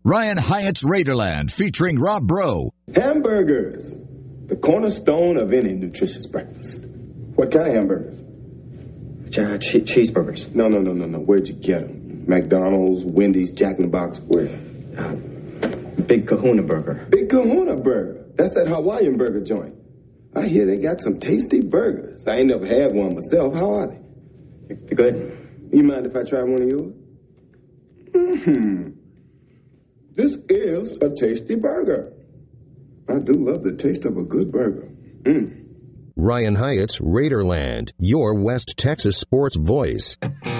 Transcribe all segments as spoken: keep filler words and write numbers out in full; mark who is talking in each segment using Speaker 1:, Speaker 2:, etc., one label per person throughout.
Speaker 1: Ryan Hyatt's Raiderland featuring Rob Breaux.
Speaker 2: Hamburgers, the cornerstone of any nutritious breakfast. What kind of hamburgers?
Speaker 3: Uh, che- cheeseburgers.
Speaker 2: No, no, no, no, no. Where'd you get them? McDonald's, Wendy's, Jack in the Box, where?
Speaker 3: Uh, Big Kahuna Burger.
Speaker 2: Big Kahuna Burger. That's that Hawaiian burger joint. I hear they got some tasty burgers. I ain't never had one myself. How are they?
Speaker 3: They're good.
Speaker 2: You mind if I try one of yours? Mm-hmm. This is a tasty burger. I do love the taste of a good burger. Mm.
Speaker 4: Ryan Hyatt's Raiderland, your West Texas sports voice.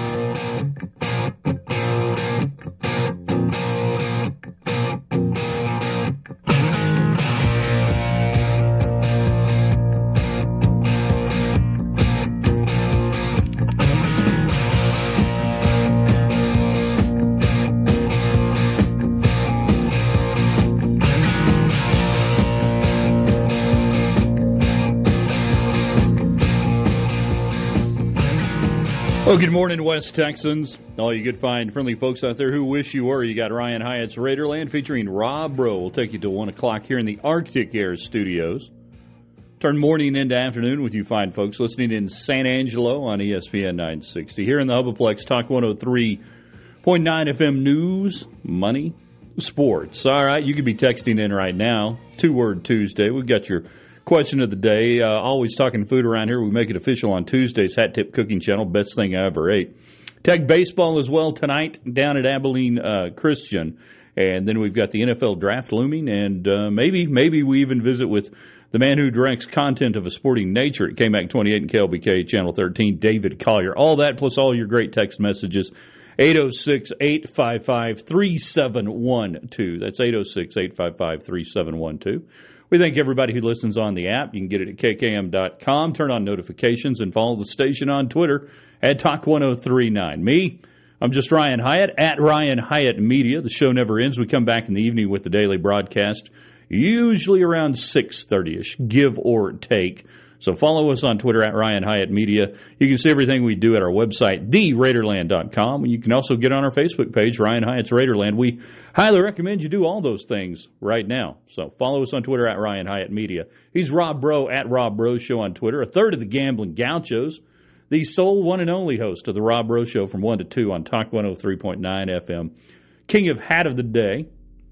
Speaker 5: Well, good morning, West Texans. All you good, fine, friendly folks out there who wish you were. You got Ryan Hyatt's Raiderland featuring Rob Breaux. We'll take you to one o'clock here in the Arctic Air Studios. Turn morning into afternoon with you fine folks listening in San Angelo on E S P N nine sixty. Here in the Hubaplex, Talk one oh three point nine F M News, Money, Sports. All right, you could be texting in right now. Two-word Tuesday. We've got your question of the day. Uh, always talking food around here. We make it official on Tuesday's Hat Tip Cooking Channel. Best thing I ever ate. Tech baseball as well tonight down at Abilene uh, Christian. And then we've got the N F L draft looming. And uh, maybe maybe we even visit with the man who directs content of a sporting nature at K M A C twenty-eight and K L B K Channel thirteen, David Collier. All that plus all your great text messages. eight oh six, eight five five, three seven one two. That's eight oh six, eight five five, three seven one two. We thank everybody who listens on the app. You can get it at K K M dot com. Turn on notifications and follow the station on Twitter at Talk one oh three nine. Me, I'm just Ryan Hyatt, at Ryan Hyatt Media. The show never ends. We come back in the evening with the daily broadcast, usually around six thirty-ish, give or take. So follow us on Twitter at Ryan Hyatt Media. You can see everything we do at our website, the raiderland dot com. You can also get on our Facebook page, Ryan Hyatt's Raiderland. We highly recommend you do all those things right now. So follow us on Twitter at Ryan Hyatt Media. He's Rob Breaux at Rob Breaux Show on Twitter, a third of the Gambling Gauchos, the sole one and only host of the Rob Breaux Show from one to two on Talk one oh three point nine F M. King of Hat of the Day.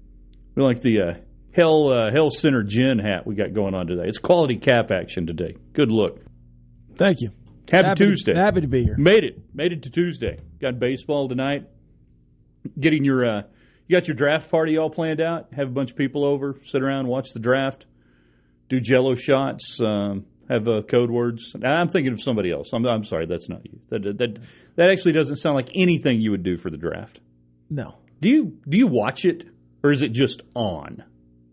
Speaker 5: We like the uh, Hell uh, Hell Center Gin hat we got going on today. It's quality cap action today. Good look.
Speaker 6: Thank you.
Speaker 5: Happy,
Speaker 6: happy
Speaker 5: Tuesday.
Speaker 6: To, happy to be here.
Speaker 5: Made it. Made it to Tuesday. Got baseball tonight. Getting your, uh, you got your draft party all planned out? Have a bunch of people over, sit around, watch the draft, do Jello shots, um, have uh, code words. I'm thinking of somebody else. I'm, I'm sorry, that's not you. That, that that actually doesn't sound like anything you would do for the draft.
Speaker 6: No.
Speaker 5: Do you do you watch it, or is it just on?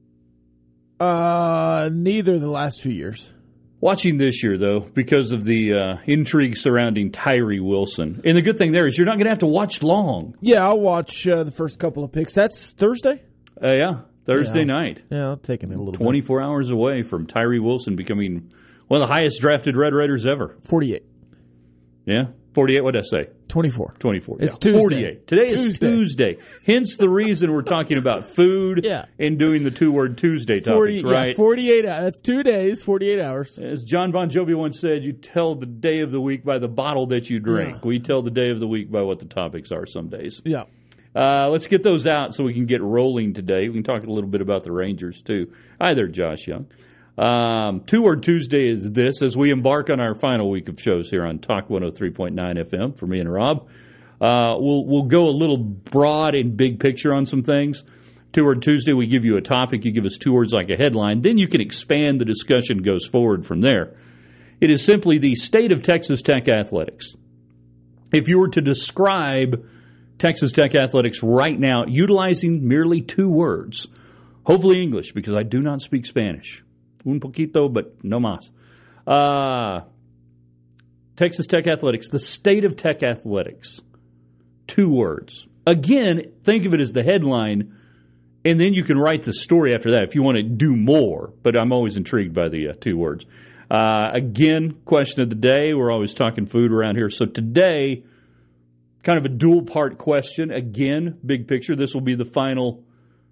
Speaker 6: Uh, neither the last few years.
Speaker 5: Watching this year, though, because of the uh, intrigue surrounding Tyree Wilson. And the good thing there is you're not going to have to watch long.
Speaker 6: Yeah, I'll watch uh, the first couple of picks. That's Thursday?
Speaker 5: Uh, yeah, Thursday
Speaker 6: yeah,
Speaker 5: night.
Speaker 6: Yeah, I'll take it a little
Speaker 5: twenty-four
Speaker 6: bit.
Speaker 5: hours away from Tyree Wilson becoming one of the highest drafted Red Raiders ever.
Speaker 6: forty-eight.
Speaker 5: Yeah? forty-eight, what did I say?
Speaker 6: twenty-four.
Speaker 5: twenty-four.
Speaker 6: It's
Speaker 5: yeah.
Speaker 6: Tuesday.
Speaker 5: forty-eight. Today
Speaker 6: Tuesday.
Speaker 5: is Tuesday. Hence the reason we're talking about food
Speaker 6: yeah.
Speaker 5: and doing the two-word Tuesday topic,
Speaker 6: forty,
Speaker 5: right?
Speaker 6: Yeah, forty-eight. That's two days, forty-eight hours.
Speaker 5: As John Bon Jovi once said, you tell the day of the week by the bottle that you drink. Yeah. We tell the day of the week by what the topics are some days.
Speaker 6: Yeah.
Speaker 5: Uh, let's get those out so we can get rolling today. We can talk a little bit about the Rangers, too. Hi there, Josh Young. Um, Two-Word Tuesday is this as we embark on our final week of shows here on Talk one oh three point nine F M for me and Rob. Uh, we'll we'll go a little broad and big picture on some things. Two-Word Tuesday, we give you a topic. You give us two words like a headline. Then you can expand. The discussion goes forward from there. It is simply the state of Texas Tech athletics. If you were to describe Texas Tech athletics right now utilizing merely two words, hopefully English, because I do not speak Spanish. Un poquito, but no más. Uh, Texas Tech athletics, the state of Tech athletics. Two words. Again, think of it as the headline, and then you can write the story after that if you want to do more, but I'm always intrigued by the uh, two words. Uh, again, question of the day. We're always talking food around here. So today, kind of a dual-part question. Again, big picture. This will be the final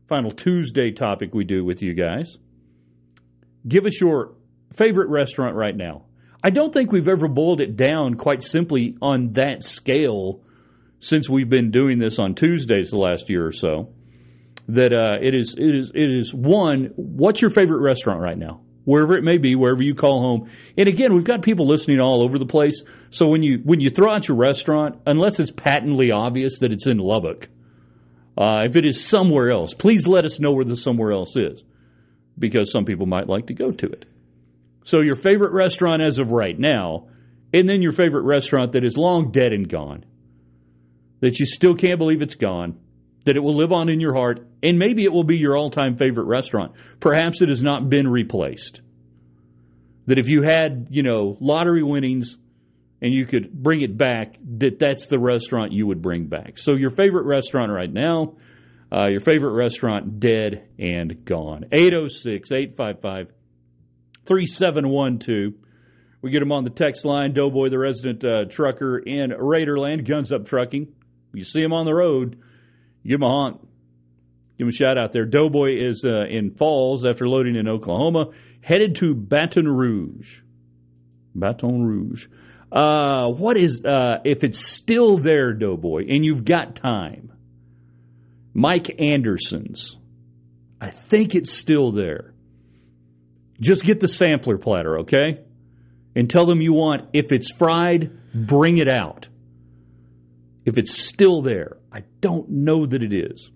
Speaker 5: final Tuesday topic we do with you guys. Give us your favorite restaurant right now. I don't think we've ever boiled it down quite simply on that scale since we've been doing this on Tuesdays the last year or so. That uh, it is, it is, it is one. What's your favorite restaurant right now? Wherever it may be, wherever you call home. And again, we've got people listening all over the place. So when you when you throw out your restaurant, unless it's patently obvious that it's in Lubbock, uh, if it is somewhere else, please let us know where the somewhere else is, because some people might like to go to it. So your favorite restaurant as of right now, and then your favorite restaurant that is long dead and gone, that you still can't believe it's gone, that it will live on in your heart, and maybe it will be your all-time favorite restaurant. Perhaps it has not been replaced. That if you had, you know, lottery winnings and you could bring it back, that that's the restaurant you would bring back. So your favorite restaurant right now, uh, your favorite restaurant dead and gone. eight oh six, eight five five, three seven one two. We get them on the text line. Doughboy, the resident uh, trucker in Raiderland, Guns Up Trucking. You see him on the road, give him a honk. Give him a shout out there. Doughboy is uh, in Falls after loading in Oklahoma, headed to Baton Rouge. Baton Rouge. Uh, what is, uh, if it's still there, Doughboy, and you've got time, Mike Anderson's. I think it's still there. Just get the sampler platter, okay? And tell them you want, if it's fried, bring it out. If it's still there. I don't know that it is.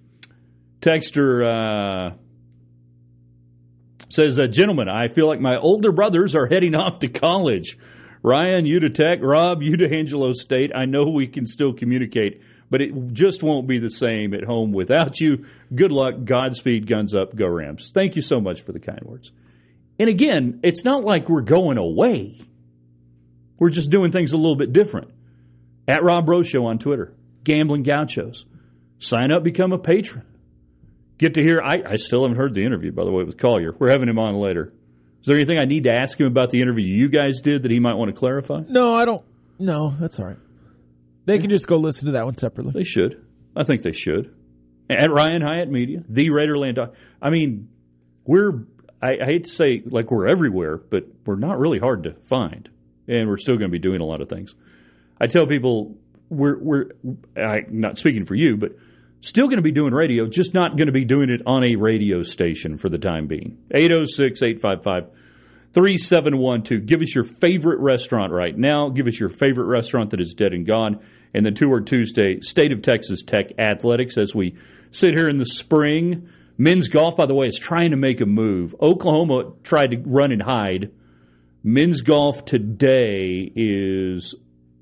Speaker 5: Texter uh, says, uh, gentlemen, I feel like my older brothers are heading off to college. Ryan, you to Tech. Rob, you to Angelo State. I know we can still communicate, but it just won't be the same at home without you. Good luck. Godspeed. Guns up. Go Rams. Thank you so much for the kind words. And again, it's not like we're going away. We're just doing things a little bit different. At Rob Rose Show on Twitter. Gambling Gauchos. Sign up, become a patron. Get to hear, I, I still haven't heard the interview, by the way, with Collier. We're having him on later. Is there anything I need to ask him about the interview you guys did that he might want to clarify?
Speaker 6: No, I don't. No, that's all right. They can just go listen to that one separately.
Speaker 5: They should. I think they should. At Ryan Hyatt Media, the Raiderland. I mean, we're, I, I hate to say like we're everywhere, but we're not really hard to find. And we're still going to be doing a lot of things. I tell people, we're, we're I'm not speaking for you, but still going to be doing radio, just not going to be doing it on a radio station for the time being. eight oh six, eight five five, three seven one two. Give us your favorite restaurant right now. Give us your favorite restaurant that is dead and gone. And then Two-Word Tuesday, State of Texas Tech Athletics as we sit here in the spring. Men's golf, by the way, is trying to make a move. Oklahoma tried to run and hide. Men's golf today is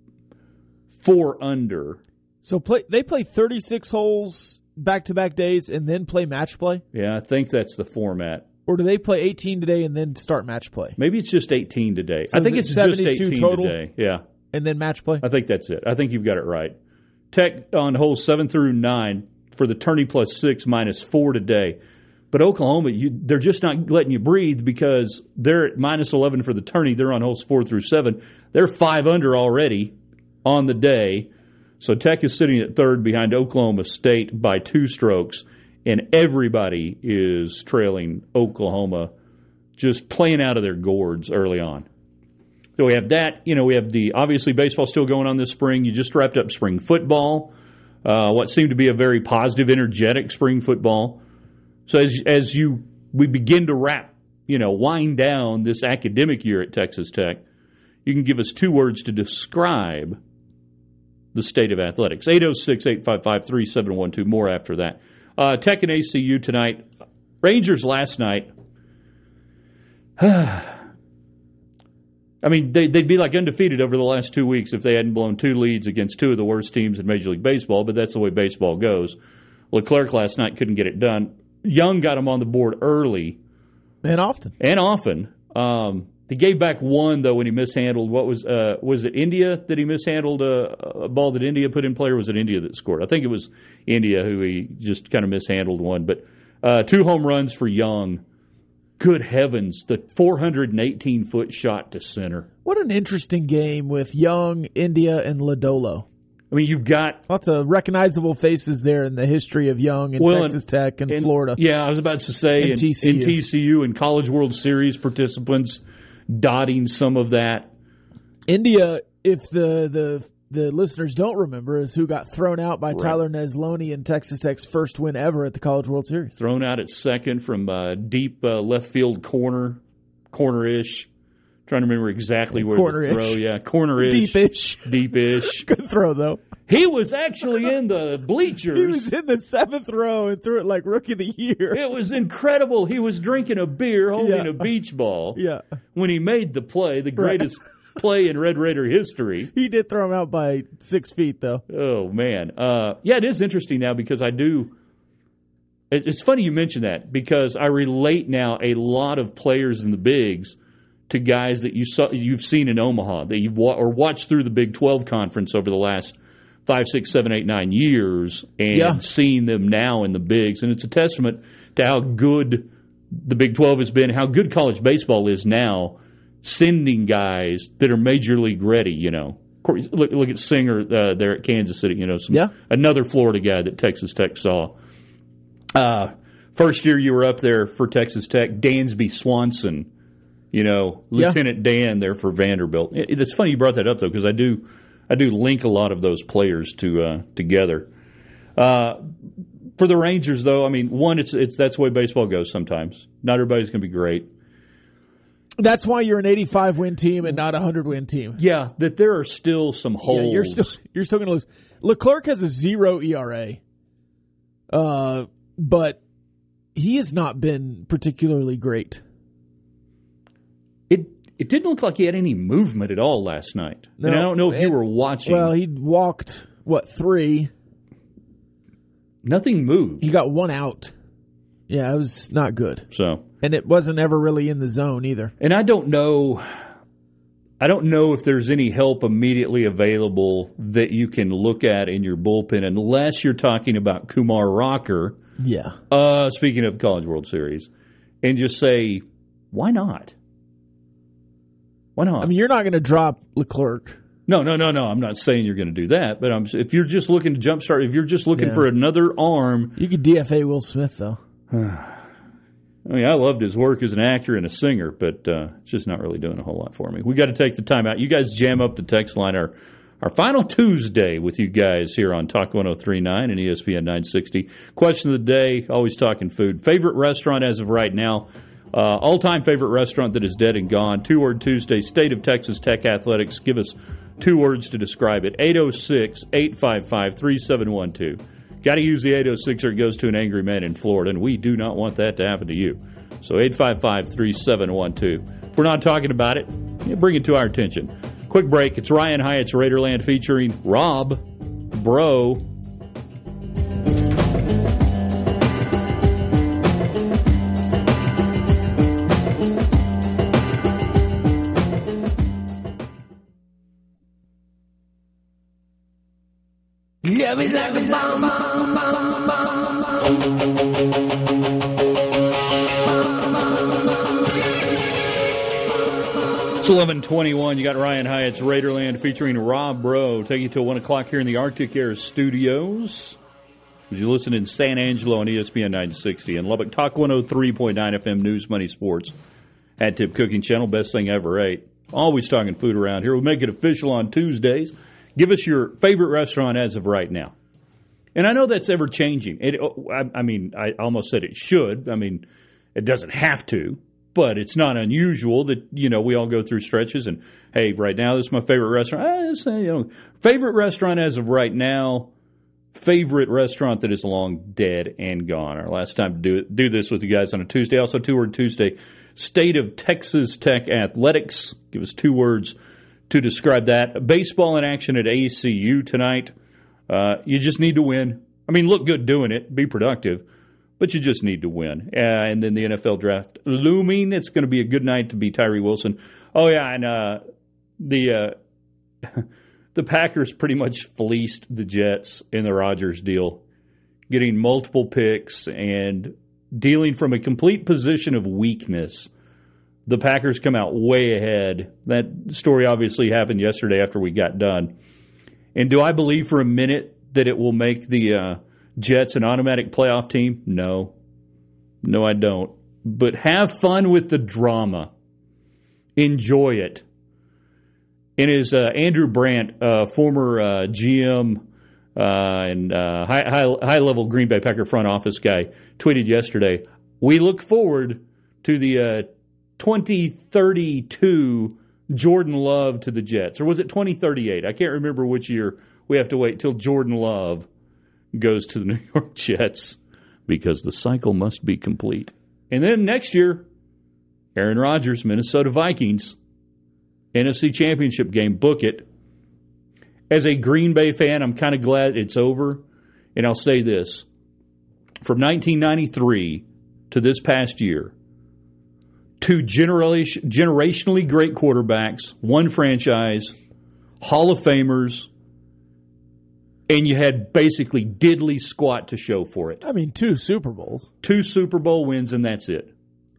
Speaker 5: four under.
Speaker 6: So play, they play thirty-six holes back-to-back days and then play match play?
Speaker 5: Yeah, I think that's the format.
Speaker 6: Or do they play eighteen today and then start match play?
Speaker 5: Maybe it's just eighteen today.
Speaker 6: So
Speaker 5: I think
Speaker 6: it
Speaker 5: it's just eighteen
Speaker 6: total?
Speaker 5: today. Yeah.
Speaker 6: And then match play?
Speaker 5: I think that's it. I think you've got it right. Tech on holes seven through nine for the tourney plus six minus four today. But Oklahoma, you, they're just not letting you breathe because they're at minus eleven for the tourney. They're on holes four through seven. They're five under already on the day. So Tech is sitting at third behind Oklahoma State by two strokes, and everybody is trailing Oklahoma, just playing out of their gourds early on. So we have that. You know, we have the, obviously, baseball still going on this spring. You just wrapped up spring football, uh, what seemed to be a very positive, energetic spring football. So as as you we begin to wrap, you know, wind down this academic year at Texas Tech, you can give us two words to describe the state of athletics. eight oh six, eight five five, three seven one two. More after that. Uh, Tech and A C U tonight. Rangers last night. I mean, they, they'd be like undefeated over the last two weeks if they hadn't blown two leads against two of the worst teams in Major League Baseball, but that's the way baseball goes. Leclerc last night couldn't get it done. Young got him on the board early.
Speaker 6: And often.
Speaker 5: And often. Um, he gave back one, though, when he mishandled. What was uh, was it India that he mishandled a, a ball that India put in play, or was it India that scored? I think it was India who he just kind of mishandled one. But uh, two home runs for Young. Good heavens, the four hundred eighteen foot shot to center.
Speaker 6: What an interesting game with Young, India, and Lodolo.
Speaker 5: I mean, you've got
Speaker 6: lots of recognizable faces there in the history of Young and
Speaker 5: well,
Speaker 6: Texas Tech and,
Speaker 5: and
Speaker 6: Florida.
Speaker 5: Yeah, I was about to say,
Speaker 6: and
Speaker 5: in
Speaker 6: T C U.
Speaker 5: in T C U and College World Series participants dotting some of that.
Speaker 6: India, if the the the listeners don't remember, is who got thrown out by
Speaker 5: Right.
Speaker 6: Tyler Neslony in Texas Tech's first win ever at the College World Series.
Speaker 5: Thrown out at second from uh, deep uh, left field corner, corner-ish. Trying to remember exactly where
Speaker 6: Corner-ish.
Speaker 5: the throw. Yeah, corner-ish.
Speaker 6: Deep-ish.
Speaker 5: Deep-ish.
Speaker 6: Good throw, though.
Speaker 5: He was actually in the bleachers.
Speaker 6: He was in the seventh row and threw it like Rookie of the Year.
Speaker 5: It was incredible. He was drinking a beer, holding
Speaker 6: Yeah.
Speaker 5: a beach ball.
Speaker 6: Yeah.
Speaker 5: When he made the play, the greatest play in Red Raider history.
Speaker 6: He did throw him out by six feet, though.
Speaker 5: Oh, man. Uh, yeah, it is interesting now because I do. It, it's funny you mention that because I relate now a lot of players in the bigs to guys that you saw, you've seen in Omaha, that you've wa- or watched through the Big twelve conference over the last five, six, seven, eight, nine years, and
Speaker 6: Yeah.
Speaker 5: seeing them now in the bigs. And it's a testament to how good the Big twelve has been, how good college baseball is now, sending guys that are major league ready, you know. Look, look at Singer uh, there at Kansas City, you know, some,
Speaker 6: Yeah.
Speaker 5: another Florida guy that Texas Tech saw. Uh, first year you were up there for Texas Tech, Dansby Swanson, you know,
Speaker 6: Yeah.
Speaker 5: Lieutenant Dan there for Vanderbilt. It, it's funny you brought that up, though, because I do I do link a lot of those players to uh, together. Uh, for the Rangers, though, I mean, one, it's it's that's the way baseball goes sometimes. Not everybody's going to be great.
Speaker 6: That's why you're an eighty-five win team and not a one hundred win team.
Speaker 5: Yeah, that there are still some holes.
Speaker 6: Yeah, you're still you're still going to lose. Leclerc has a zero E R A, uh, but he has not been particularly great.
Speaker 5: It it didn't look like he had any movement at all last night.
Speaker 6: No,
Speaker 5: and I don't know if you
Speaker 6: and-
Speaker 5: were watching.
Speaker 6: Well, he walked what three?
Speaker 5: Nothing moved.
Speaker 6: He got one out. Yeah, it was not good,
Speaker 5: So,
Speaker 6: and it wasn't ever really in the zone either.
Speaker 5: and I don't know. I don't know if there's any help immediately available that you can look at in your bullpen, unless you're talking about Kumar Rocker.
Speaker 6: Yeah,
Speaker 5: Uh, speaking of College World Series, and just say, why not? Why not?
Speaker 6: I mean, you're not going to drop Leclerc.
Speaker 5: No, no, no, no. I'm not saying you're going to do that, but I'm, if you're just looking to jumpstart, if you're just looking
Speaker 6: Yeah.
Speaker 5: for another arm,
Speaker 6: You could D F A Will Smith though.
Speaker 5: I mean, I loved his work as an actor and a singer, but uh, it's just not really doing a whole lot for me. We got to take the time out. You guys jam up the text line. Our our final Tuesday with you guys here on Talk one oh three point nine and E S P N nine sixty. Question of the day, always talking food. Favorite restaurant as of right now? Uh, all-time favorite restaurant that is dead and gone. Two-word Tuesday, State of Texas Tech Athletics. Give us two words to describe it. eight oh six, eight five five, three seven one two. Got to use the eight oh six or it goes to an angry man in Florida, and we do not want that to happen to you. So eight five five, three seven one two. If we're not talking about it, yeah, bring it to our attention. Quick break. It's Ryan Hyatt's Raiderland featuring Rob Bro.
Speaker 7: Love is like a bomb, bomb, bomb, bomb,
Speaker 5: It's eleven twenty-one. You got Ryan Hyatt's Raiderland featuring Rob Bro. Take you till one o'clock here in the Arctic Air Studios. As you listen in San Angelo on E S P N nine sixty. And Lubbock, Talk one oh three point nine F M News, Money, Sports. Hat Tip Cooking Channel, best thing I ever ate. Always talking food around here. We make it official on Tuesdays. Give us your favorite restaurant as of right now. And I know that's ever changing. It, I, I mean, I almost said it should. I mean, it doesn't have to, but it's not unusual that, you know, we all go through stretches and, hey, right now this is my favorite restaurant. Ah, this, you know, favorite restaurant as of right now. Favorite restaurant that is long dead and gone. Our last time to do it, do this with you guys on a Tuesday. Also, two-word Tuesday. State of Texas Tech Athletics. Give us two words to describe that. Baseball in action at A C U tonight. Uh, you just need to win. I mean, look good doing it. Be productive. But you just need to win. Uh, and then the N F L draft looming. It's going to be a good night to be Tyree Wilson. Oh, yeah, and uh, the uh, the Packers pretty much fleeced the Jets in the Rodgers deal, getting multiple picks and dealing from a complete position of weakness. The Packers come out way ahead. That story obviously happened yesterday after we got done. And do I believe for a minute that it will make the uh, Jets an automatic playoff team? No. No, I don't. But have fun with the drama. Enjoy it. And as uh, Andrew Brandt, uh, former uh, G M uh, and uh, high, high, high-level Green Bay Packer front office guy, tweeted yesterday, we look forward to the uh, twenty thirty-two Jordan Love to the Jets. Or was it twenty thirty-eight? I can't remember which year. We have to wait till Jordan Love goes to the New York Jets because the cycle must be complete. And then next year, Aaron Rodgers, Minnesota Vikings, N F C Championship game, book it. As a Green Bay fan, I'm kind of glad it's over. And I'll say this. From nineteen ninety-three to this past year, two generation, generationally great quarterbacks, one franchise, Hall of Famers, and you had basically diddly squat to show for it.
Speaker 6: I mean, two Super Bowls.
Speaker 5: Two Super Bowl wins, and that's it.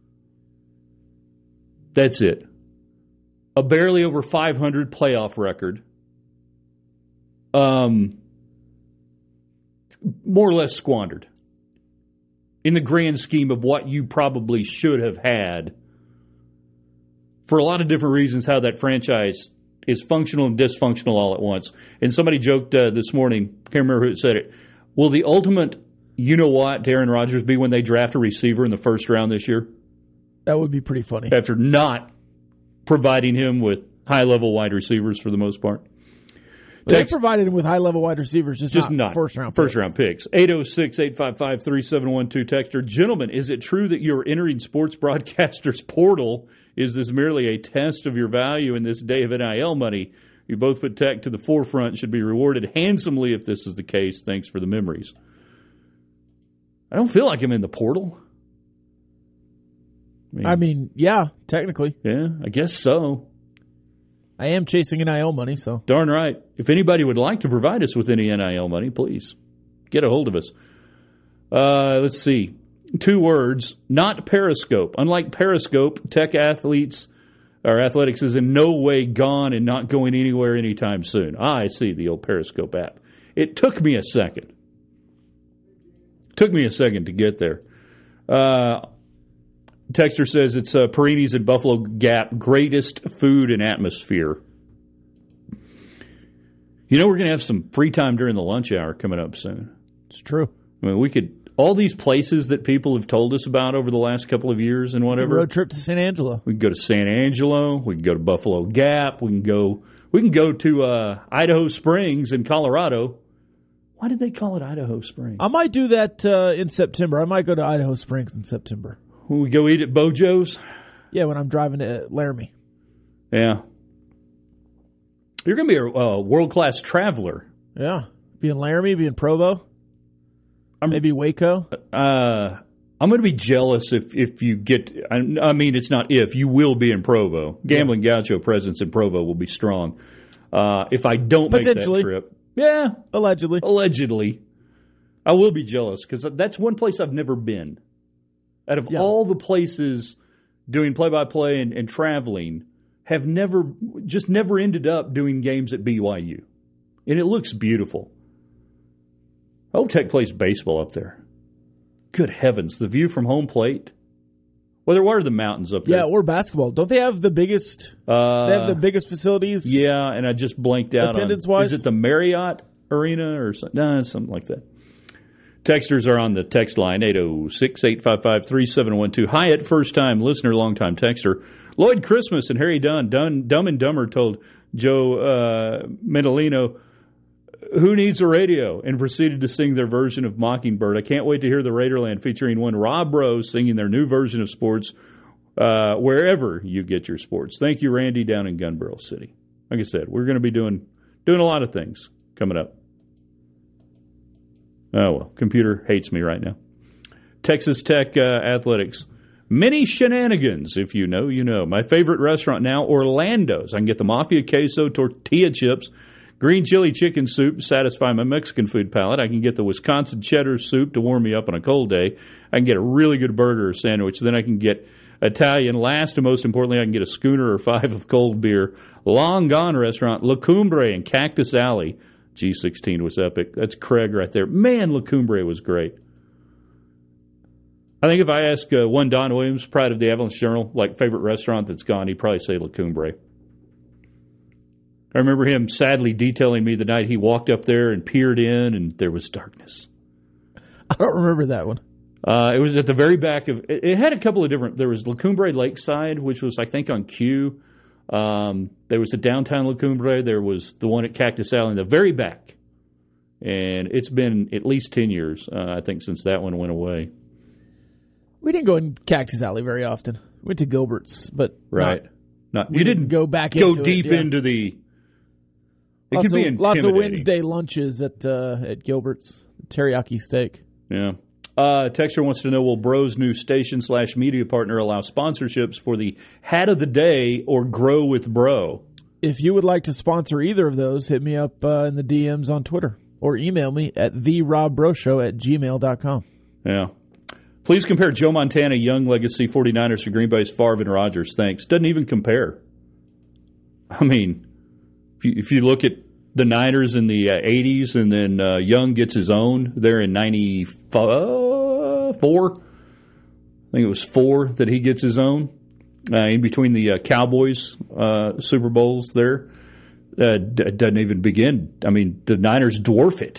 Speaker 5: That's it. A barely over five hundred playoff record. Um, more or less squandered. In the grand scheme of what you probably should have had. For a lot of different reasons, how that franchise is functional and dysfunctional all at once. And somebody joked uh, this morning, can't remember who said it, will the ultimate you-know-what to Aaron Rodgers be when they draft a receiver in the first round this year?
Speaker 6: That would be pretty funny.
Speaker 5: After not providing him with high-level wide receivers for the most part.
Speaker 6: Well, they provided him with high-level wide receivers, just,
Speaker 5: just
Speaker 6: not,
Speaker 5: not
Speaker 6: first-round
Speaker 5: first
Speaker 6: picks.
Speaker 5: round picks. eight oh six, eight five five, three seven one two texter. Gentlemen, is it true that you're entering Sports Broadcasters Portal? Is this merely a test of your value in this day of N I L money? You both put tech to the forefront, should be rewarded handsomely if this is the case. Thanks for the memories. I don't feel like I'm in the portal. I mean,
Speaker 6: I mean, yeah, technically.
Speaker 5: Yeah, I guess so.
Speaker 6: I am chasing N I L money, so.
Speaker 5: Darn right. If anybody would like to provide us with any N I L money, please get a hold of us. Uh, let's see. Two words, not Periscope. Unlike Periscope, tech athletes or athletics is in no way gone and not going anywhere anytime soon. Ah, I see the old Periscope app. It took me a second. Took me a second to get there. Uh, Texter says it's uh, Perini's at Buffalo Gap, greatest food and atmosphere. You know, we're going to have some free time during the lunch hour coming up soon.
Speaker 6: It's true.
Speaker 5: I mean, we could, all these places that people have told us about over the last couple of years and whatever.
Speaker 6: Road trip to San Angelo.
Speaker 5: We can go to San Angelo. We can go to Buffalo Gap. We can go, we can go to uh, Idaho Springs in Colorado. Why did they call it Idaho Springs?
Speaker 6: I might do that uh, in September. I might go to Idaho Springs in September.
Speaker 5: When we go eat at Bojo's?
Speaker 6: Yeah, when I'm driving to Laramie.
Speaker 5: Yeah. You're going to be a uh, world-class traveler.
Speaker 6: Yeah. Be in Laramie, be in Provo.
Speaker 5: I'm,
Speaker 6: Maybe Waco.
Speaker 5: Uh, I'm going to be jealous if, if you get, I, I mean, it's not if, you will be in Provo. Gambling yeah. Gaucho presence in Provo will be strong. Uh, if I don't make that trip. Yeah.
Speaker 6: Allegedly.
Speaker 5: Allegedly. I will be jealous because that's one place I've never been. Out of yeah. all the places doing play-by-play and, and traveling, have never, just never ended up doing games at B Y U. And it looks beautiful. Oh, Tech plays baseball up there. Good heavens, the view from home plate. Well, what are the mountains up there?
Speaker 6: Yeah, or basketball. Don't they have the biggest,
Speaker 5: uh,
Speaker 6: they have the biggest facilities?
Speaker 5: Yeah, and I just blanked out
Speaker 6: attendance-wise?
Speaker 5: Is it the Marriott Arena or something? No, something like that. Texters are on the text line, eight oh six, eight five five, three seven one two. Hyatt, first-time listener, long-time texter. Lloyd Christmas and Harry Dunn, Dunn Dumb and Dumber told Joe uh, Mendelino, who needs a radio, and proceeded to sing their version of Mockingbird. I can't wait to hear the Raiderland featuring one Rob Rose singing their new version of sports uh, wherever you get your sports. Thank you, Randy, down in Gun Barrel City. Like I said, we're going to be doing doing a lot of things coming up. Oh, well, computer hates me right now. Texas Tech uh, Athletics. Many shenanigans, if you know, you know. My favorite restaurant now, Orlando's. I can get the Mafia Queso tortilla chips, green chili chicken soup to satisfy my Mexican food palate. I can get the Wisconsin cheddar soup to warm me up on a cold day. I can get a really good burger or sandwich. Then I can get Italian. Last and most importantly, I can get a schooner or five of cold beer. Long Gone restaurant, La Cumbre in Cactus Alley. G sixteen was epic. That's Craig right there. Man, La Cumbre was great. I think if I ask uh, one Don Williams, pride of the Avalanche Journal, like favorite restaurant that's gone, he'd probably say La Cumbre. I remember him sadly detailing me the night he walked up there and peered in, and there was darkness.
Speaker 6: I don't remember that one.
Speaker 5: Uh, it was at the very back of. It, it had a couple of different. There was La Cumbre Lakeside, which was I think on Q. Um, there was the downtown La Cumbre. There was the one at Cactus Alley in the very back, and it's been at least ten years, uh, I think, since that one went away.
Speaker 6: We didn't go in Cactus Alley very often. We went to Gilbert's, but
Speaker 5: right.
Speaker 6: Not,
Speaker 5: Not you didn't
Speaker 6: go back
Speaker 5: go
Speaker 6: into
Speaker 5: deep
Speaker 6: it, yeah.
Speaker 5: into the. It
Speaker 6: lots
Speaker 5: could be
Speaker 6: of, lots of
Speaker 5: intimidating.
Speaker 6: Wednesday lunches at uh, at Gilbert's. Teriyaki steak.
Speaker 5: Yeah. Uh, Texter wants to know, will Bro's new station slash media partner allow sponsorships for the Hat of the Day or Grow with Bro?
Speaker 6: If you would like to sponsor either of those, hit me up uh, in the D Ms on Twitter or email me at the rob bro show at gmail dot com.
Speaker 5: Yeah. Please compare Joe Montana, Young Legacy, 49ers to Green Bay's Favre and Rodgers. Thanks. Doesn't even compare. I mean, if you, if you look at the Niners in the uh, eighties and then uh, Young gets his own there in ninety-four. I think it was four that he gets his own uh, in between the uh, Cowboys uh, Super Bowls there. Uh, d- doesn't even begin. I mean, the Niners dwarf it.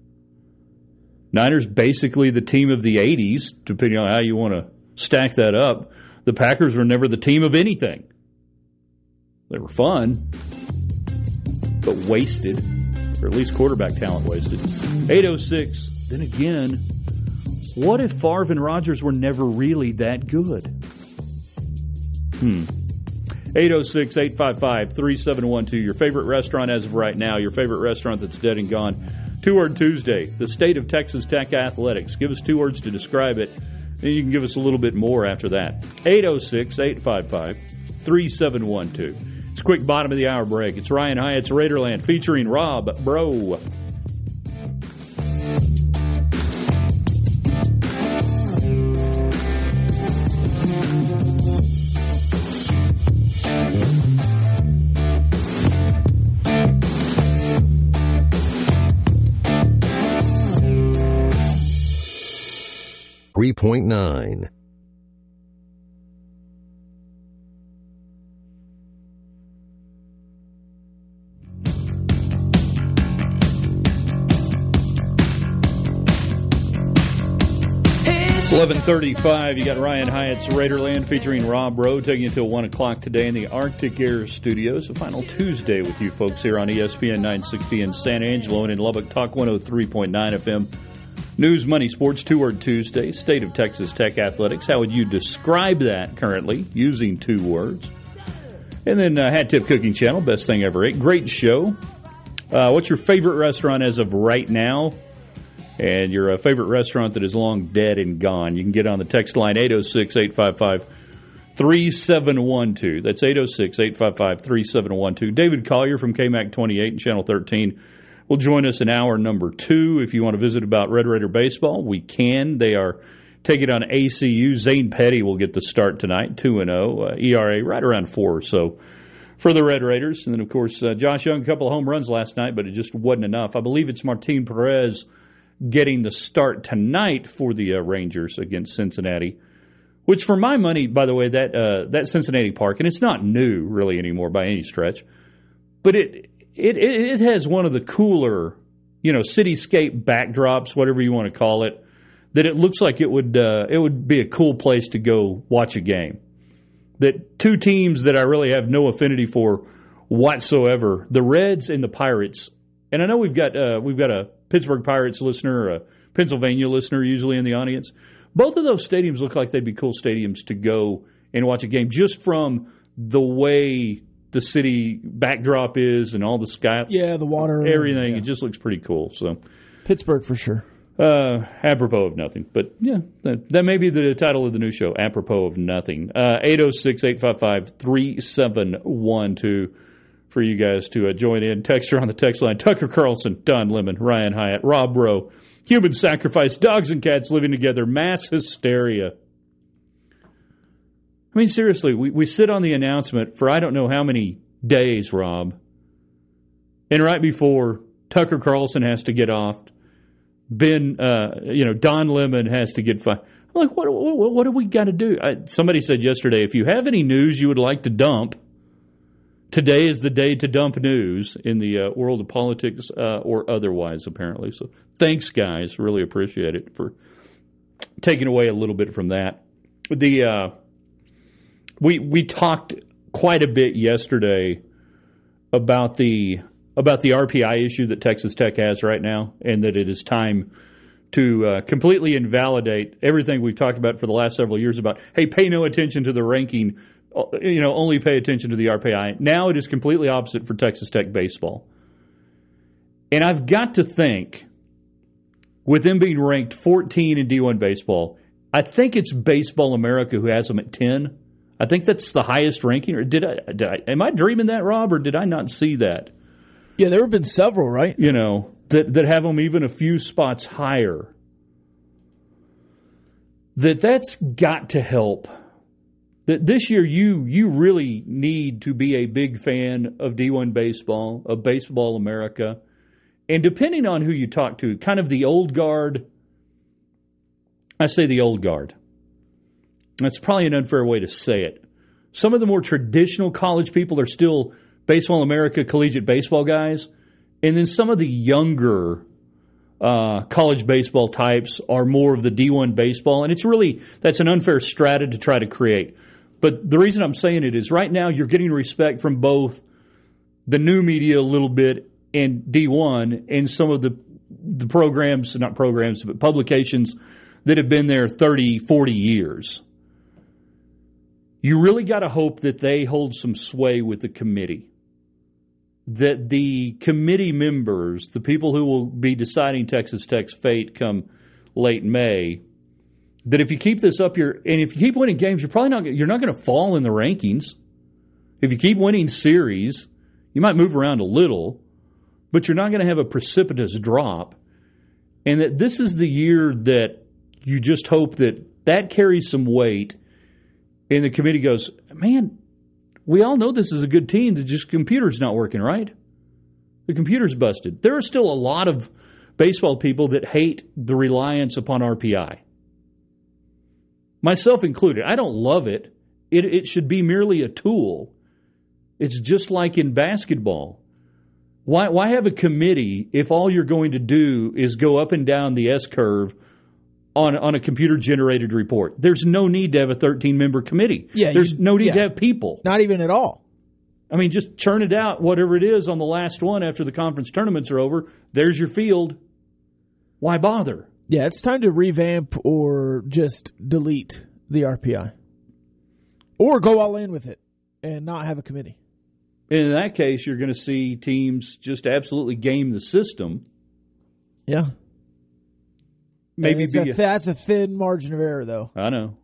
Speaker 5: Niners basically the team of the eighties, depending on how you want to stack that up. The Packers were never the team of anything. They were fun, but wasted, or at least quarterback talent wasted. eight oh six, then again, what if Favre and Rodgers were never really that good? Hmm. eight oh six, eight five five, three seven one two, your favorite restaurant as of right now, your favorite restaurant that's dead and gone. Two-word Tuesday, the state of Texas Tech athletics. Give us two words to describe it, and you can give us a little bit more after that. eight oh six, eight five five, three seven one two. It's a quick bottom of the hour break. It's Ryan Hyatt's Raiderland featuring Rob Bro.
Speaker 4: three point nine.
Speaker 5: eleven thirty-five, you got Ryan Hyatt's Raiderland featuring Rob Rowe taking you till one o'clock today in the Arctic Air Studios. The final Tuesday with you folks here on E S P N nine sixty in San Angelo and in Lubbock, Talk one oh three point nine F M. News, Money, Sports, Two-Word Tuesday, State of Texas Tech Athletics. How would you describe that currently using two words? And then uh, Hat Tip Cooking Channel, best thing ever ate. Great show. Uh, what's your favorite restaurant as of right now? And your uh, favorite restaurant that is long dead and gone. You can get on the text line eight oh six, eight five five, three seven one two. That's eight oh six, eight five five, three seven one two. David Collier from K M A C twenty-eight and Channel thirteen will join us in hour number two. If you want to visit about Red Raider baseball, we can. They are taking on A C U. Zane Petty will get the start tonight, two and oh. Uh, E R A right around four or so for the Red Raiders. And then, of course, uh, Josh Young, a couple of home runs last night, but it just wasn't enough. I believe it's Martin Perez getting the start tonight for the uh, Rangers against Cincinnati, which for my money, by the way, that uh, that Cincinnati Park, and it's not new really anymore by any stretch, but it it it has one of the cooler, you know, cityscape backdrops, whatever you want to call it, that it looks like it would uh, it would be a cool place to go watch a game. That two teams that I really have no affinity for whatsoever, the Reds and the Pirates. And I know we've got uh, we've got a Pittsburgh Pirates listener, a Pennsylvania listener usually in the audience. Both of those stadiums look like they'd be cool stadiums to go and watch a game just from the way the city backdrop is and all the sky.
Speaker 6: Yeah, the water.
Speaker 5: Everything.
Speaker 6: Yeah.
Speaker 5: It just looks pretty cool. So
Speaker 6: Pittsburgh for sure.
Speaker 5: Uh, apropos of nothing. But, yeah, that, that may be the title of the new show, Apropos of Nothing. Uh, eight oh six, eight five five, three seven one two for you guys to uh, join in. Texture on the text line. Tucker Carlson, Don Lemon, Ryan Hyatt, Rob Rowe. Human sacrifice, dogs and cats living together, mass hysteria. I mean, seriously, we, we sit on the announcement for I don't know how many days, Rob, and right before Tucker Carlson has to get off. Ben, uh, you know, Don Lemon has to get fired. I'm like, what, what, what do we got to do? I, somebody said yesterday, if you have any news you would like to dump, today is the day to dump news in the uh, world of politics uh, or otherwise, apparently. So thanks, guys. Really appreciate it for taking away a little bit from that. The uh, we we talked quite a bit yesterday about the about the R P I issue that Texas Tech has right now, and that it is time to uh, completely invalidate everything we've talked about for the last several years about, hey, pay no attention to the ranking, you know, only pay attention to the R P I. Now it is completely opposite for Texas Tech baseball. And I've got to think, with them being ranked fourteen in D one baseball, I think it's Baseball America who has them at ten. I think that's the highest ranking. Or did I, did I am I dreaming that, Rob, or did I not see that?
Speaker 6: Yeah, there have been several, right?
Speaker 5: You know, that, that have them even a few spots higher. That that's got to help. That this year you you really need to be a big fan of D one baseball, of Baseball America. And depending on who you talk to, kind of the old guard, I say the old guard. That's probably an unfair way to say it. Some of the more traditional college people are still Baseball America collegiate baseball guys. And then some of the younger uh, college baseball types are more of the D one baseball. And it's really, that's an unfair strata to try to create. But the reason I'm saying it is right now you're getting respect from both the new media a little bit and D one and some of the the programs, not programs, but publications that have been there thirty, forty years. You really got to hope that they hold some sway with the committee. That the committee members, the people who will be deciding Texas Tech's fate come late May, that if you keep this up, you're, and if you keep winning games, you're probably not you're not going to fall in the rankings. If you keep winning series, you might move around a little, but you're not going to have a precipitous drop. And that this is the year that you just hope that that carries some weight, and the committee goes, man, we all know this is a good team. The just computer's not working right. The computer's busted. There are still a lot of baseball people that hate the reliance upon R P I. Myself included. I don't love it. It, it should be merely a tool. It's just like in basketball. Why, why have a committee if all you're going to do is go up and down the S-curve on, on a computer-generated report? There's no need to have a thirteen-member committee.
Speaker 6: Yeah,
Speaker 5: There's
Speaker 6: you,
Speaker 5: no need
Speaker 6: yeah.
Speaker 5: to have people.
Speaker 6: Not even at all.
Speaker 5: I mean, just churn it out, whatever it is, on the last one after the conference tournaments are over. There's your field. Why bother?
Speaker 6: Yeah, it's time to revamp or just delete the R P I. Or go all in with it and not have a committee.
Speaker 5: And in that case, you're going to see teams just absolutely game the system.
Speaker 6: Yeah.
Speaker 5: Maybe
Speaker 6: it's
Speaker 5: be
Speaker 6: a,
Speaker 5: a,
Speaker 6: that's a thin margin of error, though.
Speaker 5: I know.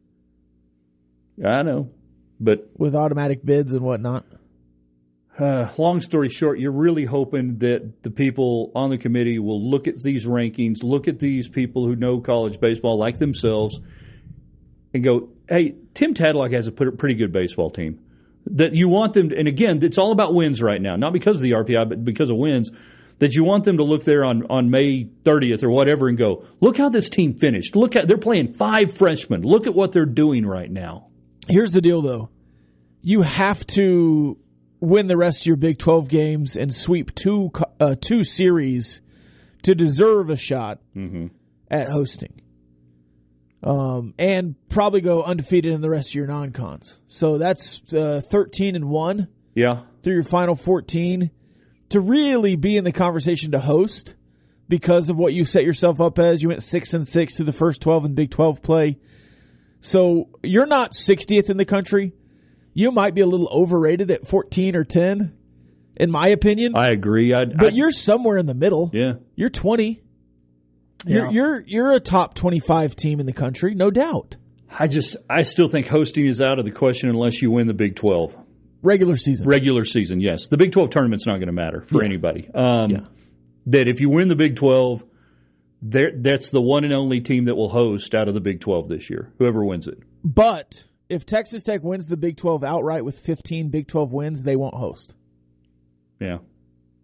Speaker 5: I know. But
Speaker 6: with automatic bids and whatnot.
Speaker 5: Uh, long story short, you're really hoping that the people on the committee will look at these rankings, look at these people who know college baseball like themselves, and go, hey, Tim Tadlock has a pretty good baseball team. That you want them to, and again, it's all about wins right now, not because of the R P I, but because of wins, that you want them to look there on, on May thirtieth or whatever and go, look how this team finished. Look at, they're playing five freshmen. Look at what they're doing right now.
Speaker 6: Here's the deal, though. You have to win the rest of your Big twelve games and sweep two uh, two series to deserve a shot
Speaker 5: mm-hmm.
Speaker 6: at hosting. Um, and probably go undefeated in the rest of your non-cons. So that's uh, thirteen and one
Speaker 5: Yeah.
Speaker 6: through your final fourteen to really be in the conversation to host because of what you set yourself up as. You went six and six through the first twelve in Big twelve play. So you're not sixtieth in the country. You might be a little overrated at fourteen or ten, in my opinion.
Speaker 5: I agree. I'd,
Speaker 6: but
Speaker 5: I'd,
Speaker 6: you're somewhere in the middle.
Speaker 5: Yeah.
Speaker 6: You're twenty. You're,
Speaker 5: yeah.
Speaker 6: you're you're a top twenty-five team in the country, no doubt.
Speaker 5: I just I still think hosting is out of the question unless you win the Big twelve.
Speaker 6: Regular season.
Speaker 5: Regular season, yes. The Big twelve tournament's not going to matter for
Speaker 6: yeah.
Speaker 5: anybody. Um,
Speaker 6: yeah.
Speaker 5: That if you win the Big twelve, that's the one and only team that will host out of the Big twelve this year, whoever wins it.
Speaker 6: But if Texas Tech wins the Big twelve outright with fifteen Big twelve wins, they won't host.
Speaker 5: Yeah.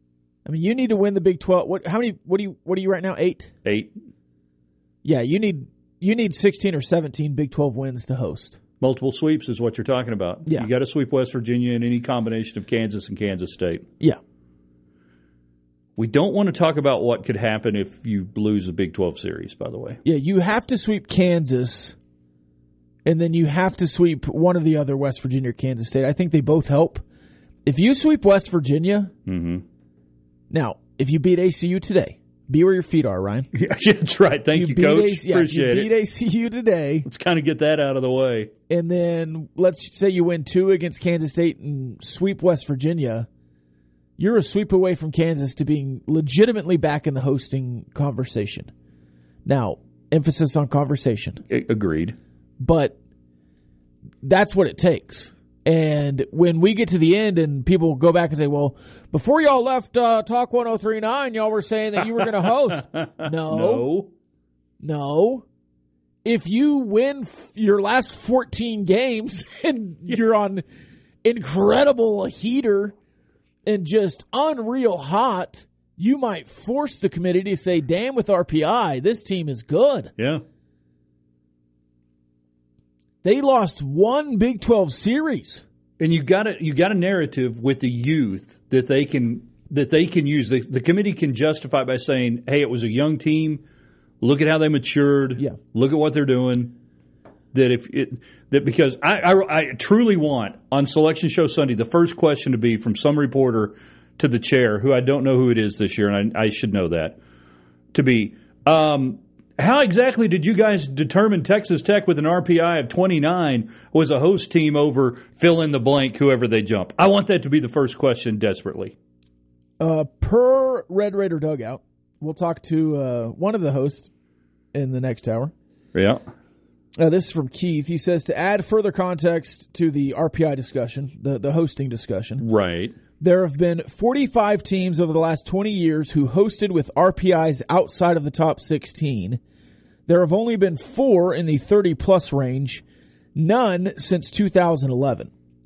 Speaker 6: I mean, you need to win the Big twelve. What? How many? What do you? What are you right now? Eight.
Speaker 5: Eight.
Speaker 6: Yeah, you need you need sixteen or seventeen Big twelve wins to host.
Speaker 5: Multiple sweeps is what you're talking about.
Speaker 6: Yeah.
Speaker 5: You got to sweep West Virginia and any combination of Kansas and Kansas State.
Speaker 6: Yeah.
Speaker 5: We don't want to talk about what could happen if you lose a Big twelve series, by the way.
Speaker 6: Yeah, you have to sweep Kansas, and then you have to sweep one of the other, West Virginia or Kansas State. I think they both help. If you sweep West Virginia,
Speaker 5: mm-hmm.
Speaker 6: now, if you beat A C U today, be where your feet are, Ryan.
Speaker 5: Yeah, that's right. Thank you,
Speaker 6: you
Speaker 5: Coach.
Speaker 6: A C, yeah,
Speaker 5: Appreciate
Speaker 6: you beat
Speaker 5: it.
Speaker 6: A C U today.
Speaker 5: Let's kind of get that out of the way.
Speaker 6: And then let's say you win two against Kansas State and sweep West Virginia. You're a sweep away from Kansas to being legitimately back in the hosting conversation. Now, emphasis on conversation.
Speaker 5: A- agreed.
Speaker 6: But that's what it takes. And when we get to the end and people go back and say, well, before y'all left uh, Talk one oh three point nine, y'all were saying that you were going to host. No.
Speaker 5: No.
Speaker 6: No. If you win f- your last fourteen games and you're on incredible heater and just unreal hot, you might force the committee to say, damn, with R P I, this team is good.
Speaker 5: Yeah.
Speaker 6: They lost one Big twelve series.
Speaker 5: And you got a you got a narrative with the youth that they can that they can use. The, the committee can justify by saying, "Hey, it was a young team. Look at how they matured.
Speaker 6: Yeah.
Speaker 5: Look at what they're doing." That if it that because I, I I truly want on Selection Show Sunday the first question to be from some reporter to the chair, who I don't know who it is this year, and I, I should know that, to be. Um, How exactly did you guys determine Texas Tech with an R P I of twenty-nine was a host team over fill in the blank, whoever they jump? I want that to be the first question desperately.
Speaker 6: Uh, per Red Raider Dugout, we'll talk to uh, one of the hosts in the next hour.
Speaker 5: Yeah.
Speaker 6: Uh, this is from Keith. He says, to add further context to the R P I discussion, the, the hosting discussion.
Speaker 5: Right.
Speaker 6: There have been forty-five teams over the last twenty years who hosted with R P Is outside of the top sixteen. There have only been four in the thirty-plus range, none since two thousand eleven.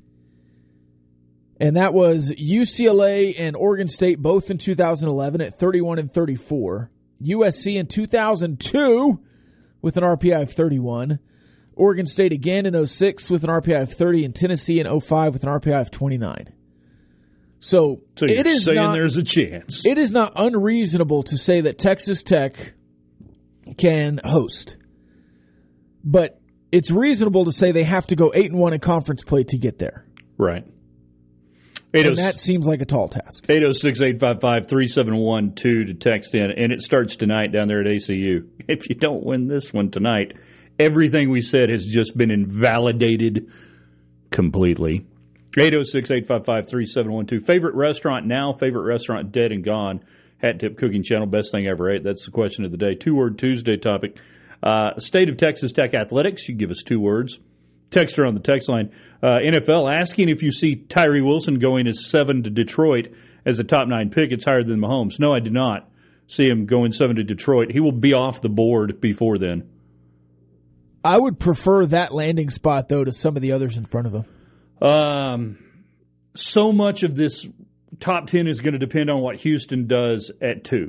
Speaker 6: And that was U C L A and Oregon State both in two thousand eleven at thirty-one and thirty-four. U S C in two thousand two with an R P I of thirty-one. Oregon State again in oh six with an R P I of thirty, and Tennessee in oh five with an R P I of twenty-nine. So,
Speaker 5: So you're
Speaker 6: it is
Speaker 5: saying
Speaker 6: not,
Speaker 5: there's a chance.
Speaker 6: it is not unreasonable to say that Texas Tech can host. But it's reasonable to say they have to go eight and one in conference play to get there.
Speaker 5: Right.
Speaker 6: And that seems like a tall task.
Speaker 5: eight oh six, eight five five, three seven one two to text in, and it starts tonight down there at A C U. If you don't win this one tonight, everything we said has just been invalidated completely. eight oh six, eight five five, three seven one two. Favorite restaurant now, favorite restaurant dead and gone. Hat Tip Cooking Channel, best thing ever ate. That's the question of the day. Two-word Tuesday topic. Uh, State of Texas Tech Athletics. You give us two words. Texter on the text line. Uh, N F L asking if you see Tyree Wilson going as seven to Detroit as a top nine pick. It's higher than Mahomes. No, I do not see him going seven to Detroit. He will be off the board before then.
Speaker 6: I would prefer that landing spot, though, to some of the others in front of him.
Speaker 5: Um, so much of this top ten is going to depend on what Houston does at two.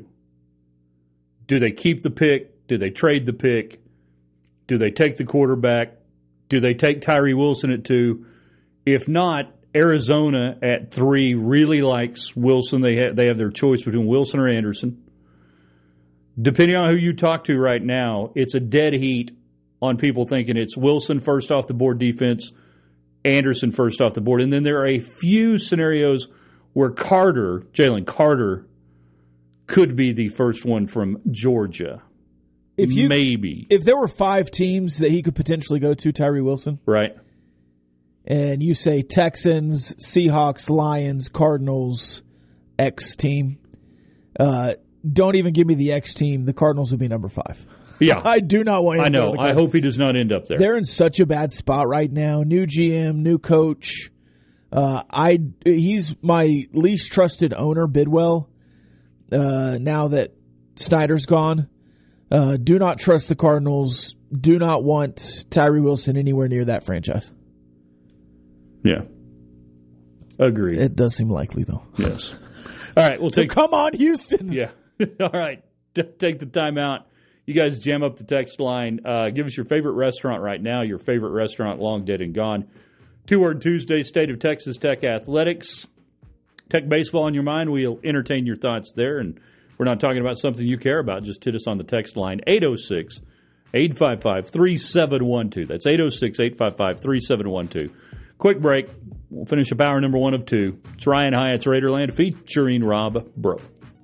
Speaker 5: Do they keep the pick? Do they trade the pick? Do they take the quarterback? Do they take Tyree Wilson at two? If not, Arizona at three really likes Wilson. They have, they have their choice between Wilson or Anderson. Depending on who you talk to right now, it's a dead heat on people thinking it's Wilson first off the board defense, Anderson first off the board. And then there are a few scenarios where Carter, Jalen Carter, could be the first one from Georgia.
Speaker 6: If you,
Speaker 5: Maybe.
Speaker 6: If there were five teams that he could potentially go to, Tyree Wilson,
Speaker 5: right?
Speaker 6: And you say Texans, Seahawks, Lions, Cardinals, X team, uh, don't even give me the X team. The Cardinals would be number five.
Speaker 5: Yeah.
Speaker 6: I do not want him
Speaker 5: I
Speaker 6: to go
Speaker 5: know.
Speaker 6: to the
Speaker 5: I hope he does not end up there.
Speaker 6: They're in such a bad spot right now. New G M, new coach. Uh, I He's my least trusted owner, Bidwell, uh, now that Snyder's gone. Uh, do not trust the Cardinals. Do not want Tyree Wilson anywhere near that franchise.
Speaker 5: Yeah. Agreed.
Speaker 6: It does seem likely, though.
Speaker 5: Yes. All right, we'll
Speaker 6: So
Speaker 5: take.
Speaker 6: come on, Houston.
Speaker 5: Yeah. All right. T- take the time out. You guys jam up the text line. Uh, give us your favorite restaurant right now, your favorite restaurant long dead and gone. Two-word Tuesday, State of Texas Tech Athletics. Tech baseball on your mind. We'll entertain your thoughts there. And we're not talking about something you care about. Just hit us on the text line, eight oh six, eight five five, three seven one two. That's eight oh six, eight five five, three seven one two. Quick break. We'll finish up hour number one of two. It's Ryan Hyatt's Raiderland featuring Rob Bro.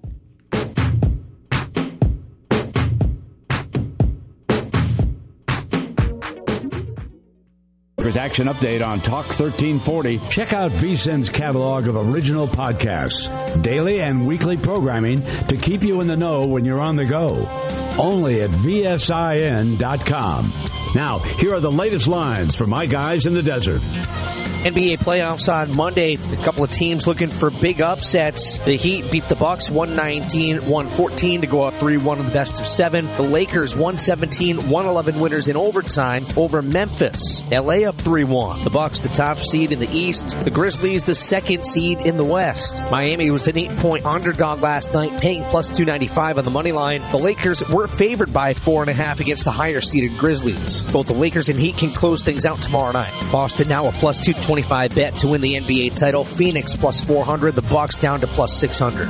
Speaker 8: Action update on Talk thirteen forty. Check out V S I N's catalog of original podcasts, daily and weekly programming to keep you in the know when you're on the go. Only at V S I N dot com. Now, here are the latest lines for my guys in the desert.
Speaker 9: N B A playoffs on Monday. A couple of teams looking for big upsets. The Heat beat the Bucks one nineteen, one fourteen to go up three one in the best of seven. The Lakers one seventeen, one eleven winners in overtime over Memphis. L A up three one. The Bucks the top seed in the East. The Grizzlies the second seed in the West. Miami was an eight-point underdog last night, paying plus two ninety-five on the money line. The Lakers were favored by four and a half against the higher seeded Grizzlies. Both the Lakers and Heat can close things out tomorrow night. Boston now a plus two twenty-five bet to win the N B A title. Phoenix plus four hundred. The Bucks down to plus six hundred.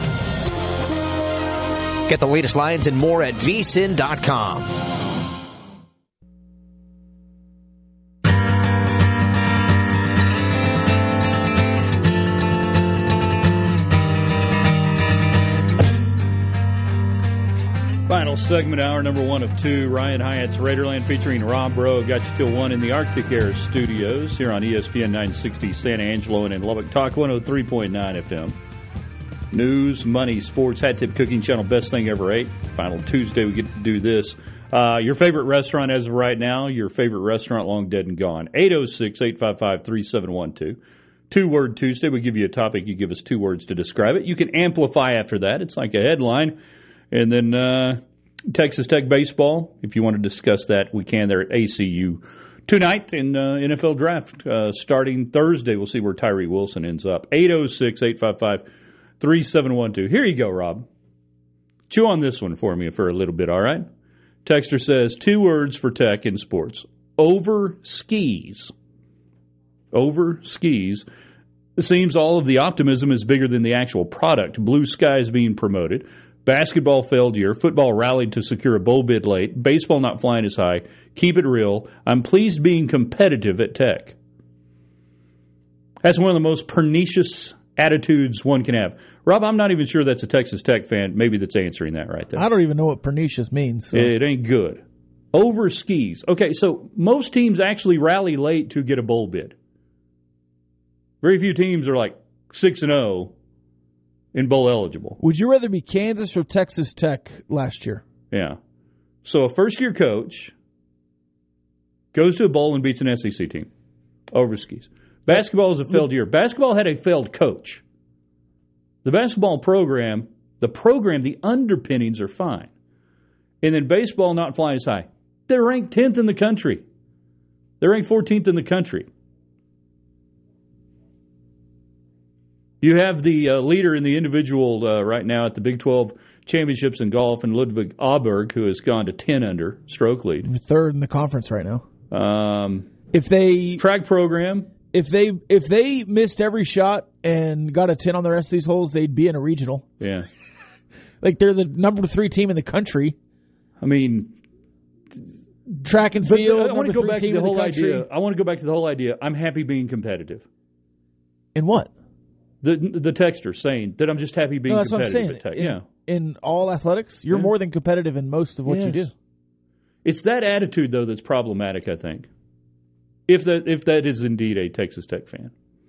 Speaker 9: Get the latest lines and more at V S I N dot com.
Speaker 5: Final segment, hour number one of two. Ryan Hyatt's Raiderland featuring Rob Bro. Got you till one in the Arctic Air studios here on E S P N nine sixty San Angelo and in Lubbock. Talk one oh three point nine F M. News, money, sports, hat tip, cooking channel, best thing ever ate. Final Tuesday, we get to do this. Uh, your favorite restaurant as of right now, your favorite restaurant long dead and gone. eight oh six, eight five five, three seven one two. Two-word Tuesday. We give you a topic. You give us two words to describe it. You can amplify after that. It's like a headline. And then uh, Texas Tech baseball, if you want to discuss that, we can there at A C U tonight in uh, N F L draft. Uh, starting Thursday, we'll see where Tyree Wilson ends up. eight oh six, eight five five, three seven one two. Here you go, Rob. Chew on this one for me for a little bit, all right? Texter says, two words for Tech in sports. Over skis. Over skis. It seems all of the optimism is bigger than the actual product. Blue skies being promoted. Basketball failed year. Football rallied to secure a bowl bid late. Baseball not flying as high. Keep it real. I'm pleased being competitive at Tech. That's one of the most pernicious attitudes one can have. Rob, I'm not even sure that's a Texas Tech fan maybe that's answering that right there.
Speaker 6: I don't even know what pernicious means. So.
Speaker 5: It ain't good. Over skis. Okay, so most teams actually rally late to get a bowl bid. Very few teams are like six and oh. In bowl eligible.
Speaker 6: Would you rather be Kansas or Texas Tech last year?
Speaker 5: Yeah. So a first-year coach goes to a bowl and beats an S E C team over skis. Basketball is a failed year. Basketball had a failed coach. The basketball program, the program, the underpinnings are fine. And then baseball not flying as high. They're ranked tenth in the country. They're ranked fourteenth in the country. You have the uh, leader in the individual uh, right now at the Big twelve championships in golf, and Ludwig Auberg, who has gone to ten under stroke lead.
Speaker 6: Third in the conference right now.
Speaker 5: Um,
Speaker 6: if they
Speaker 5: track program,
Speaker 6: if they if they missed every shot and got a ten on the rest of these holes, they'd be in a regional.
Speaker 5: Yeah,
Speaker 6: like they're the number three team in the country.
Speaker 5: I mean,
Speaker 6: track and field.
Speaker 5: I want to go back to the whole idea. I want to go back to the whole idea. I'm happy being competitive.
Speaker 6: In what?
Speaker 5: The the texter saying that I'm just happy being
Speaker 6: no, that's
Speaker 5: competitive
Speaker 6: what I'm saying.
Speaker 5: at Tech.
Speaker 6: In,
Speaker 5: yeah.
Speaker 6: in all athletics, you're
Speaker 5: yeah.
Speaker 6: more than competitive in most of what
Speaker 5: yes.
Speaker 6: you do.
Speaker 5: It's that attitude, though, that's problematic, I think. If that if that is indeed a Texas Tech fan.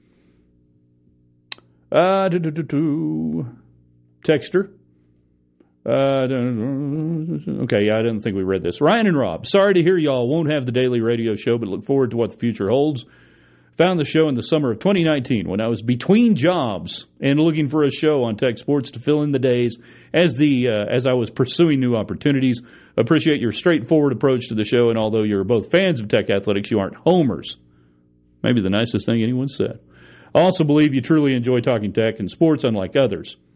Speaker 5: Uh, do, do, do, do. Texter. Uh, okay, yeah, I didn't think we read this. Ryan and Rob, sorry to hear y'all won't have the daily radio show, but look forward to what the future holds. Found the show in the summer of twenty nineteen when I was between jobs and looking for a show on Tech Sports to fill in the days as the uh, as I was pursuing new opportunities. Appreciate your straightforward approach to the show, and although you're both fans of Tech athletics, you aren't homers. Maybe the nicest thing anyone said. I also believe you truly enjoy talking Tech and sports unlike others.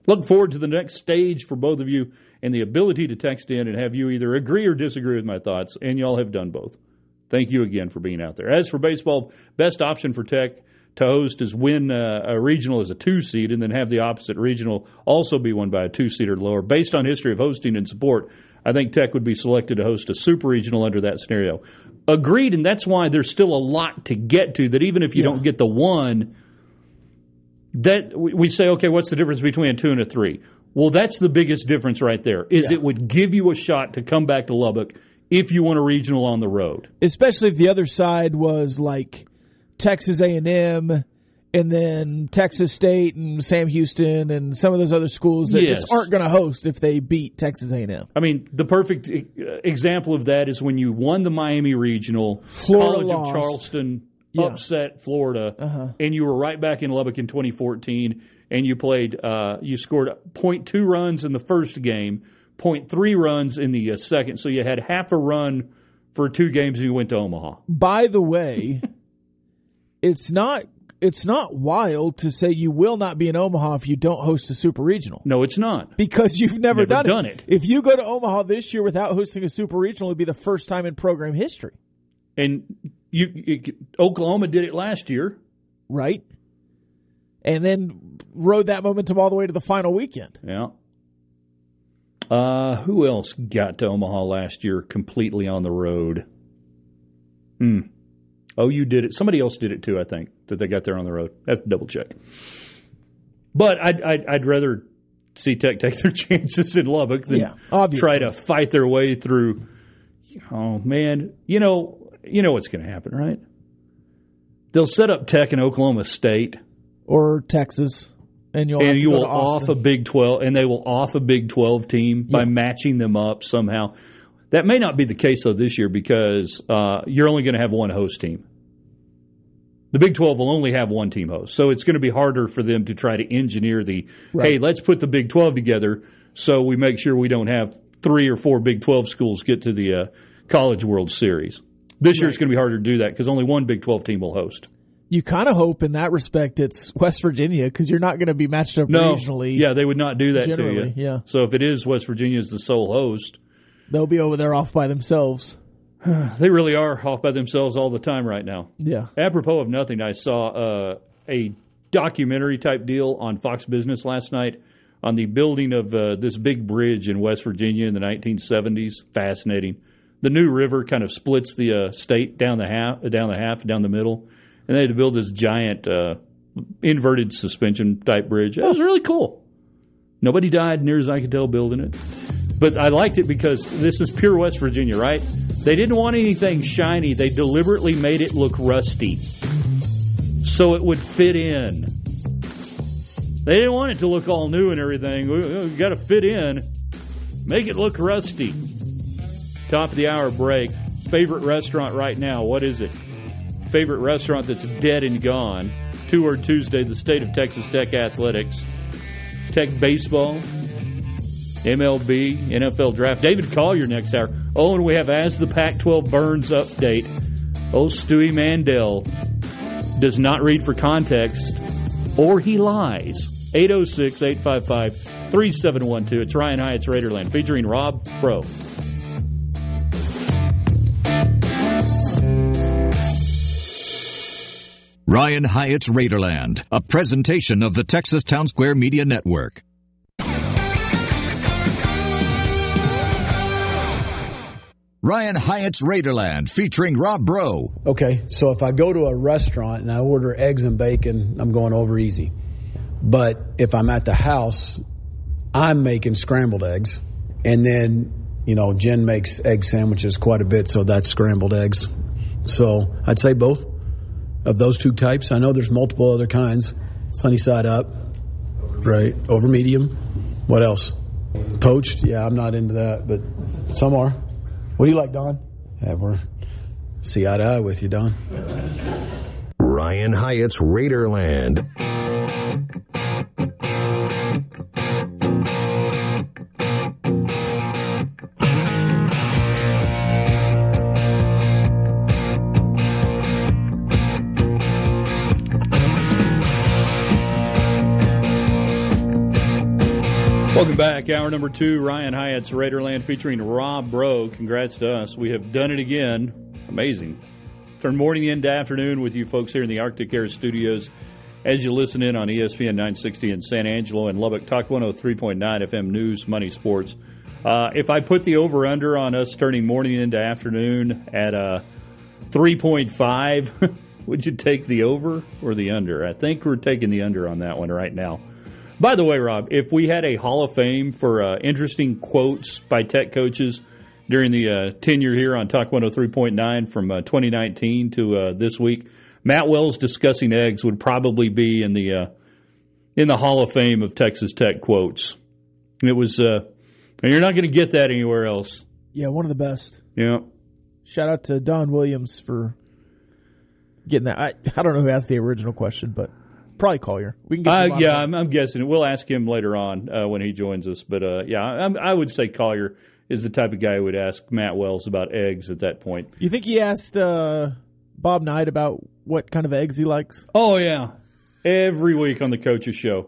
Speaker 5: Look forward to the next stage for both of you and the ability to text in and have you either agree or disagree with my thoughts, and y'all have done both. Thank you again for being out there. As for baseball, best option for Tech to host is win uh, a regional as a two-seed and then have the opposite regional also be won by a two-seed or lower. Based on history of hosting and support, I think Tech would be selected to host a super regional under that scenario. Agreed, and that's why there's still a lot to get to, that even if you yeah. don't get the one, that we say, okay, what's the difference between a two and a three? Well, that's the biggest difference right there, is yeah. it would give you a shot to come back to Lubbock if you want a regional on the road.
Speaker 6: Especially if the other side was like Texas A and M and then Texas State and Sam Houston and some of those other schools that
Speaker 5: yes.
Speaker 6: just aren't going to host if they beat Texas A and M.
Speaker 5: I mean, the perfect example of that is when you won the Miami Regional,
Speaker 6: Florida
Speaker 5: College
Speaker 6: lost.
Speaker 5: of Charleston
Speaker 6: yeah.
Speaker 5: upset Florida,
Speaker 6: uh-huh.
Speaker 5: and you were right back in Lubbock in twenty fourteen, and you played, uh, you scored point two runs in the first game, point three runs in the uh, second, so you had half a run for two games and you went to Omaha.
Speaker 6: By the way, it's not it's not wild to say you will not be in Omaha if you don't host a super regional.
Speaker 5: No, it's not.
Speaker 6: Because you've never,
Speaker 5: never
Speaker 6: done,
Speaker 5: done
Speaker 6: it.
Speaker 5: it.
Speaker 6: If you go to Omaha this year without hosting a super regional, it would be the first time in program history.
Speaker 5: And you, you Oklahoma did it last year.
Speaker 6: Right. And then rode that momentum all the way to the final weekend.
Speaker 5: Yeah. Uh, who else got to Omaha last year completely on the road? Hmm. Oh, you did it. Somebody else did it too, I think, that they got there on the road. I have to double check. But I'd, I'd, I'd rather see Tech take their chances in Lubbock than
Speaker 6: yeah, obviously.
Speaker 5: try to fight their way through. Oh, man. You know, you know what's going to happen, right? They'll set up Tech in Oklahoma State.
Speaker 6: Or Texas. And, you'll
Speaker 5: and you will
Speaker 6: off
Speaker 5: a Big twelve, and they will off a Big twelve team by
Speaker 6: yeah.
Speaker 5: matching them up somehow. That may not be the case, though, this year because uh, you're only going to have one host team. The Big twelve will only have one team host, so it's going to be harder for them to try to engineer the, right. hey, let's put the Big twelve together so we make sure we don't have three or four Big twelve schools get to the uh, College World Series. This year right. it's going to be harder to do that because only one Big twelve team will host.
Speaker 6: You kind of hope in that respect it's West Virginia because you're not going to be matched up
Speaker 5: no.
Speaker 6: regionally.
Speaker 5: Yeah, they would not do that to you.
Speaker 6: Yeah.
Speaker 5: So if it is West Virginia as the sole host,
Speaker 6: they'll be over there off by themselves.
Speaker 5: They really are off by themselves all the time right now.
Speaker 6: Yeah.
Speaker 5: Apropos of nothing, I saw uh, a documentary type deal on Fox Business last night on the building of uh, this big bridge in West Virginia in the nineteen seventies. Fascinating. The New River kind of splits the uh, state down the half, down the half, down the middle. And they had to build this giant uh, inverted suspension type bridge. It was really cool. Nobody died, near as I could tell, building it. But I liked it because this is pure West Virginia, right? They didn't want anything shiny. They deliberately made it look rusty so it would fit in. They didn't want it to look all new and everything. We've got to fit in. Make it look rusty. Top of the hour break. Favorite restaurant right now, what is it? Favorite restaurant that's dead and gone. Two-word Tuesday, the state of Texas Tech athletics. Tech baseball, M L B, N F L draft. David Collier next hour. Oh, and we have As the Pac twelve Burns update. Oh, Stewie Mandel does not read for context, or he lies. eight oh six, eight five five, three seven one two. It's Ryan Hyatt's Raiderland featuring Rob Pro.
Speaker 1: Ryan Hyatt's Raiderland, a presentation of the Texas Town Square Media Network. Ryan Hyatt's Raiderland, featuring Rob Bro.
Speaker 10: Okay, so if I go to a restaurant and I order eggs and bacon, I'm going over easy. But if I'm at the house, I'm making scrambled eggs. And then, you know, Jen makes egg sandwiches quite a bit, so that's scrambled eggs. So I'd say both of those two types. I know there's multiple other kinds. Sunny side up, right? Over medium. What else? Poached? Yeah, I'm not into that, but some are. What do you like, Don? Yeah, we're see eye to eye with you, Don.
Speaker 4: Ryan Hyatt's Raiderland.
Speaker 5: Welcome back. Hour number two, Ryan Hyatt's Raiderland featuring Rob Breaux. Congrats to us. We have done it again. Amazing. Turn morning into afternoon with you folks here in the Arctic Air Studios as you listen in on E S P N nine sixty in San Angelo and Lubbock. Talk one oh three point nine F M News, Money, Sports. Uh, if I put the over-under on us turning morning into afternoon at uh, three point five, would you take the over or the under? I think we're taking the under on that one right now. By the way, Rob, if we had a Hall of Fame for uh, interesting quotes by Tech coaches during the uh, tenure here on Talk one oh three point nine from uh, twenty nineteen to uh, this week, Matt Wells discussing eggs would probably be in the uh, in the Hall of Fame of Texas Tech quotes. And it was, uh, and you're not going to get that anywhere else.
Speaker 6: Yeah, one of the best.
Speaker 5: Yeah.
Speaker 6: Shout out to Don Williams for getting that. I, I don't know who asked the original question, but probably Collier. We can get
Speaker 5: uh, yeah, I'm, I'm guessing. We'll ask him later on uh, when he joins us. But, uh, yeah, I, I would say Collier is the type of guy who would ask Matt Wells about eggs at that point.
Speaker 6: You think he asked uh, Bob Knight about what kind of eggs he likes?
Speaker 5: Oh, yeah. Every week on the Coach's Show.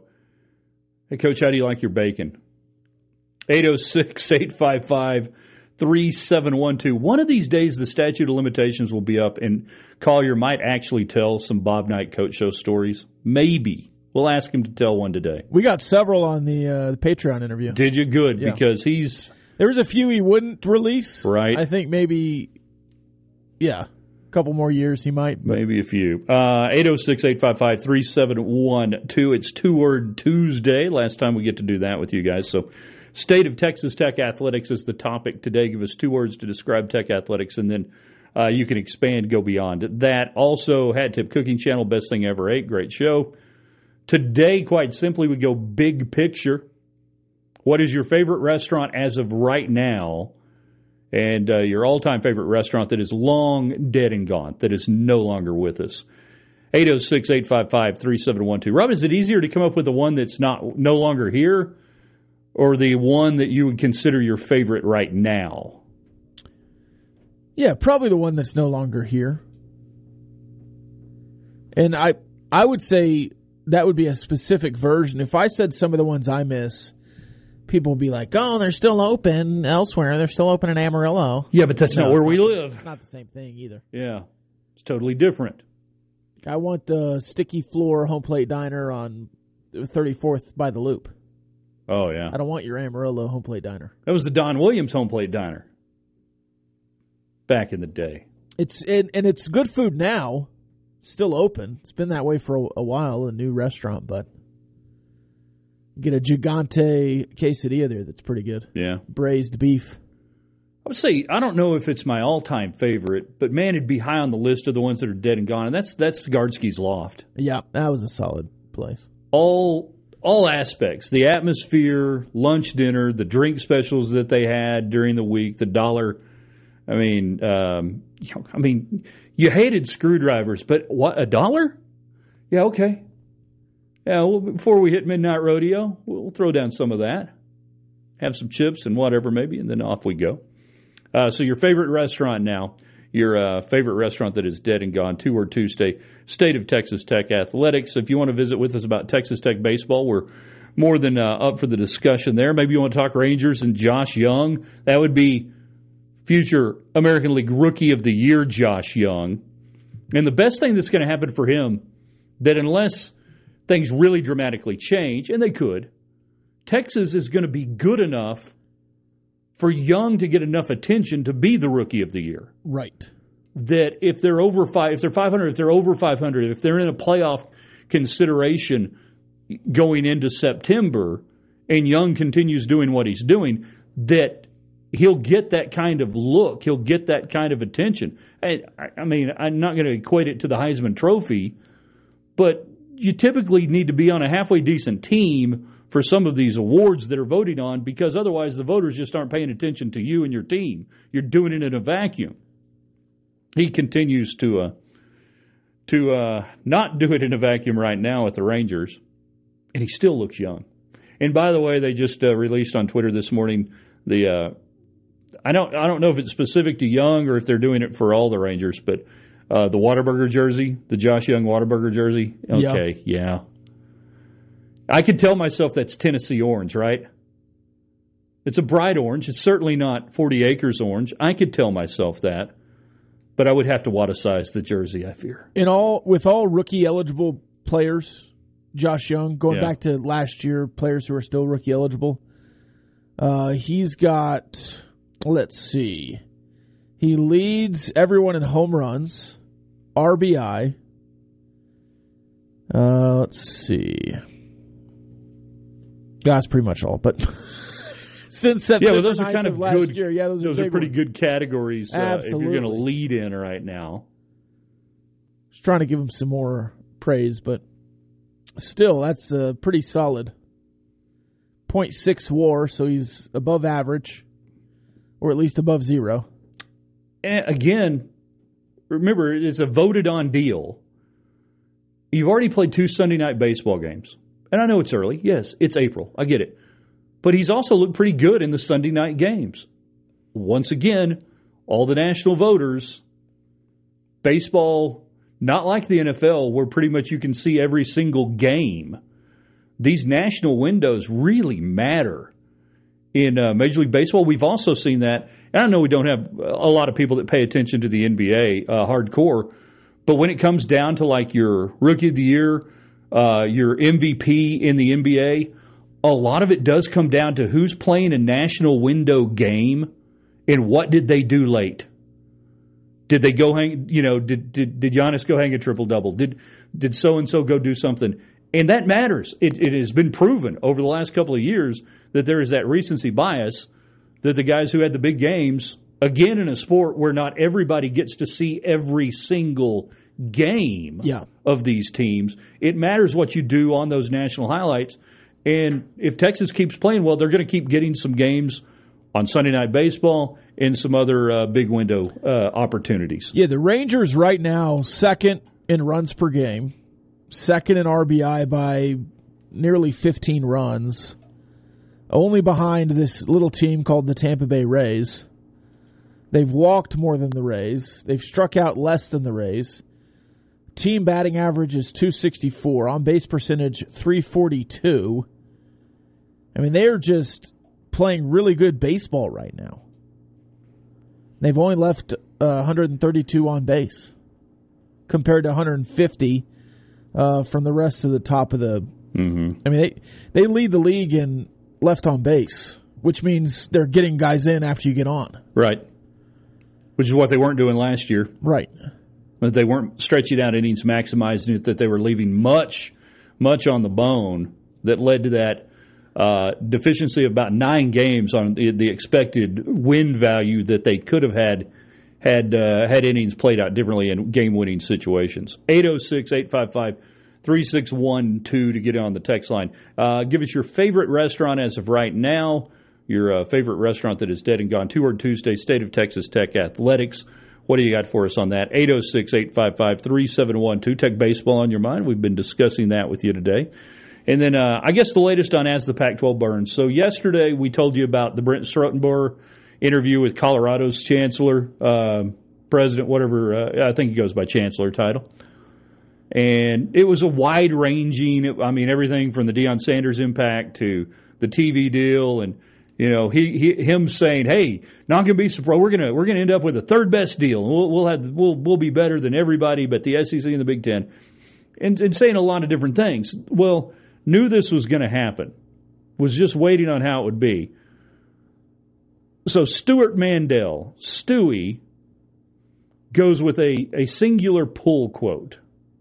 Speaker 5: Hey, Coach, how do you like your bacon? eight oh six, eight five five, three seven one two. One of these days, the statute of limitations will be up, and Collier might actually tell some Bob Knight Coach Show stories. Maybe. We'll ask him to tell one today.
Speaker 6: We got several on the, uh, the Patreon interview.
Speaker 5: Did you? Good,
Speaker 6: yeah.
Speaker 5: Because he's...
Speaker 6: There was a few he wouldn't release.
Speaker 5: Right.
Speaker 6: I think maybe, yeah, a couple more years he might.
Speaker 5: But. Maybe a few. Uh, eight oh six, eight five five, three seven one two. It's Two-Word Tuesday. Last time we get to do that with you guys. So, State of Texas Tech Athletics is the topic today. Give us two words to describe Tech Athletics, and then uh, you can expand, go beyond that. Also, Hat Tip Cooking Channel, Best Thing Ever Ate. Great show. Today, quite simply, we go big picture. What is your favorite restaurant as of right now, and uh, your all-time favorite restaurant that is long dead and gone, that is no longer with us? eight oh six, eight five five, three seven one two. Rob, is it easier to come up with the one that's not no longer here, or the one that you would consider your favorite right now?
Speaker 6: Yeah, probably the one that's no longer here. And I I would say that would be a specific version. If I said some of the ones I miss, people would be like, oh, they're still open elsewhere. They're still open in Amarillo.
Speaker 5: Yeah, but that's
Speaker 6: no,
Speaker 5: not where
Speaker 6: not,
Speaker 5: we live.
Speaker 6: It's not the same thing either.
Speaker 5: Yeah, it's totally different.
Speaker 6: I want the Sticky Floor Home Plate Diner on thirty-fourth by the Loop.
Speaker 5: Oh, yeah.
Speaker 6: I don't want your Amarillo Home Plate Diner.
Speaker 5: That was the Don Williams Home Plate Diner back in the day.
Speaker 6: It's and, and it's good food now. Still open. It's been that way for a, a while, a new restaurant, but you get a Gigante quesadilla there that's pretty good.
Speaker 5: Yeah.
Speaker 6: Braised beef.
Speaker 5: I would say, I don't know if it's my all-time favorite, but, man, it'd be high on the list of the ones that are dead and gone, and that's that's Gardsky's Loft.
Speaker 6: Yeah, that was a solid place.
Speaker 5: All all aspects, the atmosphere, lunch, dinner, the drink specials that they had during the week, the dollar. I mean, um, you know, I mean, you hated screwdrivers, but what, a dollar? Yeah, okay. Yeah, well, before we hit Midnight Rodeo, we'll throw down some of that, have some chips and whatever maybe, and then off we go. Uh, so your favorite restaurant now, your uh, favorite restaurant that is dead and gone, Two-Word Tuesday, State of Texas Tech Athletics. If you want to visit with us about Texas Tech baseball, we're more than uh, up for the discussion there. Maybe you want to talk Rangers and Josh Young. That would be future American League Rookie of the Year Josh Young. And the best thing that's going to happen for him, that unless things really dramatically change, and they could, Texas is going to be good enough for Young to get enough attention to be the Rookie of the Year.
Speaker 6: Right.
Speaker 5: That if they're over five, if they're five hundred, if they're over five hundred, if they're in a playoff consideration going into September, and Young continues doing what he's doing, that he'll get that kind of look, he'll get that kind of attention. I, I mean, I'm not going to equate it to the Heisman Trophy, but you typically need to be on a halfway decent team for some of these awards that are voted on, because otherwise the voters just aren't paying attention to you and your team. You're doing it in a vacuum. He continues to uh, to uh, not do it in a vacuum right now with the Rangers, and he still looks young. And by the way, they just uh, released on Twitter this morning the uh, I don't I don't know if it's specific to Young or if they're doing it for all the Rangers, but uh, the Whataburger jersey, the Josh Young Whataburger jersey. Okay, yeah. yeah. I could tell myself that's Tennessee orange, right? It's a bright orange. It's certainly not forty acres orange. I could tell myself that, but I would have to water-size the jersey, I fear.
Speaker 6: In all, with all rookie-eligible players, Josh Young, going
Speaker 5: Yeah.
Speaker 6: back to last year, players who are still rookie-eligible, uh, he's got, let's see, he leads everyone in home runs, R B I. Uh, let's see. That's pretty much all, but since September
Speaker 5: yeah, well, those are kind
Speaker 6: of
Speaker 5: of
Speaker 6: last
Speaker 5: good.
Speaker 6: year, yeah, those,
Speaker 5: those
Speaker 6: are,
Speaker 5: are
Speaker 6: big
Speaker 5: pretty
Speaker 6: ones.
Speaker 5: good categories uh, if you're going to
Speaker 6: Absolutely.
Speaker 5: lead in right now.
Speaker 6: Just trying to give him some more praise, but still, that's uh, pretty solid. point six WAR, so he's above average, or at least above zero.
Speaker 5: And again, remember, it's a voted-on deal. You've already played two Sunday night baseball games. And I know it's early. Yes, it's April. I get it. But he's also looked pretty good in the Sunday night games. Once again, all the national voters, baseball, not like the N F L, where pretty much you can see every single game. These national windows really matter in uh, Major League Baseball. We've also seen that. And I know we don't have a lot of people that pay attention to the N B A uh, hardcore, but when it comes down to like your Rookie of the Year, uh, your M V P in the N B A, a lot of it does come down to who's playing a national window game and what did they do late. Did they go hang, you know, did did, did Giannis go hang a triple-double? Did did so-and-so go do something? And that matters. It, it has been proven over the last couple of years that there is that recency bias that the guys who had the big games, again in a sport where not everybody gets to see every single game
Speaker 6: yeah.
Speaker 5: of these teams, it matters what you do on those national highlights. And if Texas keeps playing well, they're going to keep getting some games on Sunday Night Baseball and some other uh, big window uh, opportunities.
Speaker 6: Yeah, the Rangers right now second in runs per game, second in R B I by nearly fifteen runs, only behind this little team called the Tampa Bay Rays. They've walked more than the Rays. They've struck out less than the Rays. Team batting average is two sixty-four. On base percentage, three forty-two. I mean, they're just playing really good baseball right now. They've only left uh, one thirty-two on base compared to one fifty uh, from the rest of the top of the.
Speaker 5: Mm-hmm.
Speaker 6: I mean, they they lead the league in left on base, which means they're getting guys in after you get on.
Speaker 5: Right. Which is what they weren't doing last year.
Speaker 6: Right.
Speaker 5: But they weren't stretching out innings, maximizing it, that they were leaving much, much on the bone that led to that uh, deficiency of about nine games on the, the expected win value that they could have had had uh, had innings played out differently in game-winning situations. eight oh six, eight five five, three six one two to get on the text line. Uh, give us your favorite restaurant as of right now, your uh, favorite restaurant that is dead and gone. Two-word Tuesday, State of Texas Tech Athletics. What do you got for us on that? eight oh six, eight five five, three seven one two. Tech baseball on your mind. We've been discussing that with you today. And then uh, I guess the latest on As the Pac twelve Burns. So yesterday we told you about the Brent Strotenboer interview with Colorado's chancellor, uh, president, whatever. Uh, I think he goes by chancellor title. And it was a wide-ranging, I mean, everything from the Deion Sanders impact to the T V deal and, you know, he, he him saying, "Hey, not going to be surprised. We're gonna we're gonna end up with the third best deal. We'll we'll have we'll we'll be better than everybody, but the S E C and the Big Ten," and, and saying a lot of different things. Well, knew this was going to happen. Was just waiting on how it would be. So Stuart Mandel, Stewie, goes with a a singular pull quote,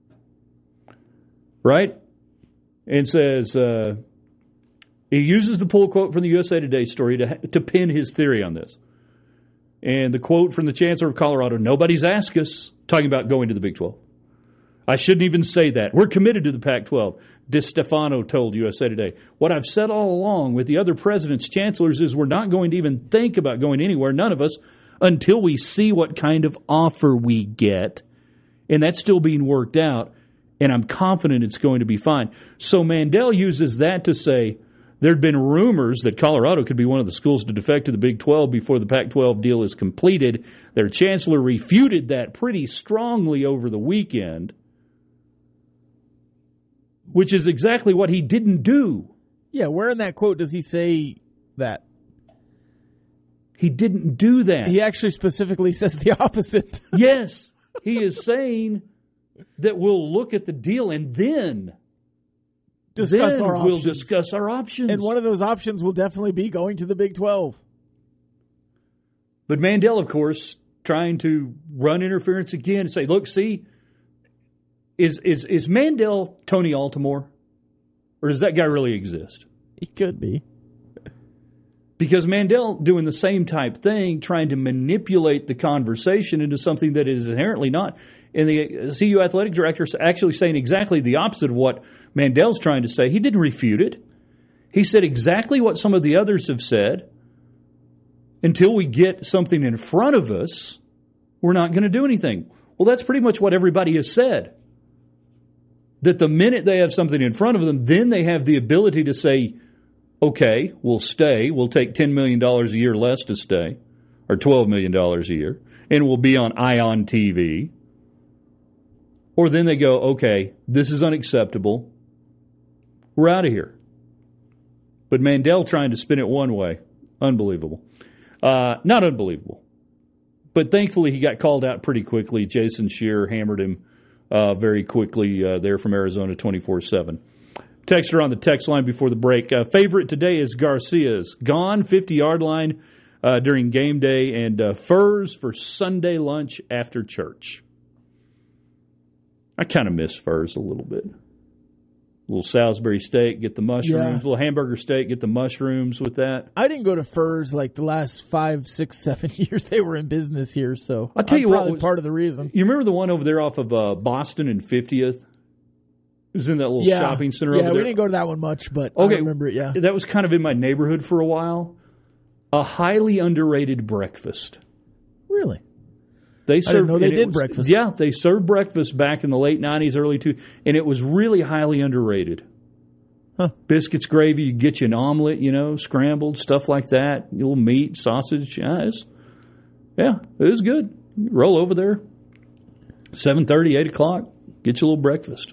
Speaker 5: right, and says. Uh, He uses the pull quote from the U S A Today story to to pin his theory on this. And the quote from the Chancellor of Colorado, "Nobody's asked us," talking about going to the Big twelve. "I shouldn't even say that. We're committed to the Pac twelve, DiStefano told U S A Today. "What I've said all along with the other presidents, chancellors, is we're not going to even think about going anywhere, none of us, until we see what kind of offer we get. And that's still being worked out, and I'm confident it's going to be fine." So Mandel uses that to say, there'd been rumors that Colorado could be one of the schools to defect to the Big twelve before the Pac twelve deal is completed. Their chancellor refuted that pretty strongly over the weekend, which is exactly what he didn't do.
Speaker 6: Yeah, where in that quote does he say that?
Speaker 5: He didn't do that.
Speaker 6: He actually specifically says the opposite.
Speaker 5: Yes, he is saying that we'll look at the deal and then
Speaker 6: discuss
Speaker 5: then
Speaker 6: our
Speaker 5: we'll
Speaker 6: options.
Speaker 5: discuss our options.
Speaker 6: And one of those options will definitely be going to the Big twelve.
Speaker 5: But Mandel, of course, trying to run interference again and say, look, see, is is is Mandel Tony Altimore? Or does that guy really exist?
Speaker 6: He could be.
Speaker 5: Because Mandel doing the same type thing, trying to manipulate the conversation into something that is inherently not. And the C U athletic director is actually saying exactly the opposite of what Mandel's trying to say. He didn't refute it. He said exactly what some of the others have said. Until we get something in front of us, we're not going to do anything. Well, that's pretty much what everybody has said. That the minute they have something in front of them, then they have the ability to say, okay, we'll stay. We'll take ten million dollars a year less to stay, or twelve million dollars a year, and we'll be on Ion T V. Or then they go, okay, this is unacceptable. We're out of here. But Mandel trying to spin it one way. Unbelievable. Uh, not unbelievable. But thankfully he got called out pretty quickly. Jason Scheer hammered him uh, very quickly uh, there from Arizona twenty-four seven. Texter on the text line before the break. Uh, favorite today is Garcia's. Gone, fifty-yard line uh, during game day, and uh, Furs for Sunday lunch after church. I kind of miss Furs a little bit. A little Salisbury steak, get the mushrooms.
Speaker 6: Yeah.
Speaker 5: A little hamburger steak, get the mushrooms with that.
Speaker 6: I didn't go to Furs like the last five, six, seven years they were in business here, so
Speaker 5: I'll tell
Speaker 6: I'm
Speaker 5: you what
Speaker 6: probably
Speaker 5: was,
Speaker 6: part of the reason.
Speaker 5: You remember the one over there off of uh, Boston and fiftieth? It was in that little
Speaker 6: yeah.
Speaker 5: shopping center
Speaker 6: yeah,
Speaker 5: over there.
Speaker 6: we didn't go to that one much, but
Speaker 5: okay.
Speaker 6: I remember it, yeah.
Speaker 5: That was kind of in my neighborhood for a while. A highly underrated breakfast.
Speaker 6: Really?
Speaker 5: They
Speaker 6: served, I didn't know they did
Speaker 5: was,
Speaker 6: breakfast.
Speaker 5: Yeah, they served breakfast back in the late nineties, early two, and it was really highly underrated.
Speaker 6: Huh.
Speaker 5: Biscuits, gravy, you get you an omelet, you know, scrambled, stuff like that. A little meat, sausage. Yeah, it's, yeah, it was good. You roll over there, seven thirty, eight o'clock, get you a little breakfast.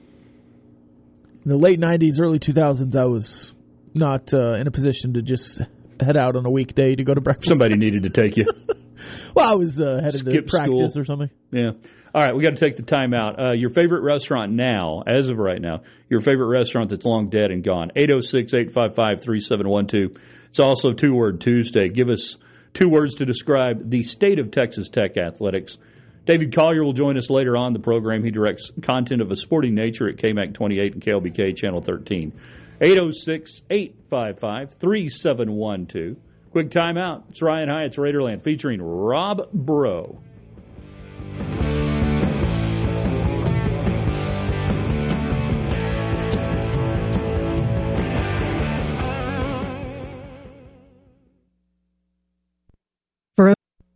Speaker 6: In the late nineties, early two thousands, I was not uh, in a position to just head out on a weekday to go to breakfast.
Speaker 5: Somebody needed to take you.
Speaker 6: Well, I was uh, headed
Speaker 5: Skip
Speaker 6: to practice
Speaker 5: school.
Speaker 6: or something.
Speaker 5: Yeah. All right, we got to take the time out. Uh, your favorite restaurant now, as of right now, your favorite restaurant that's long dead and gone, eight oh six, eight five five, three seven one two. It's also Two-Word Tuesday. Give us two words to describe the state of Texas Tech athletics. David Collier will join us later on the program. He directs content of a sporting nature at K M A C twenty-eight and K L B K Channel thirteen. eight oh six, eight five five, three seven one two. Quick timeout. It's Ryan Hyatt's Raiderland featuring Rob Bro.
Speaker 11: For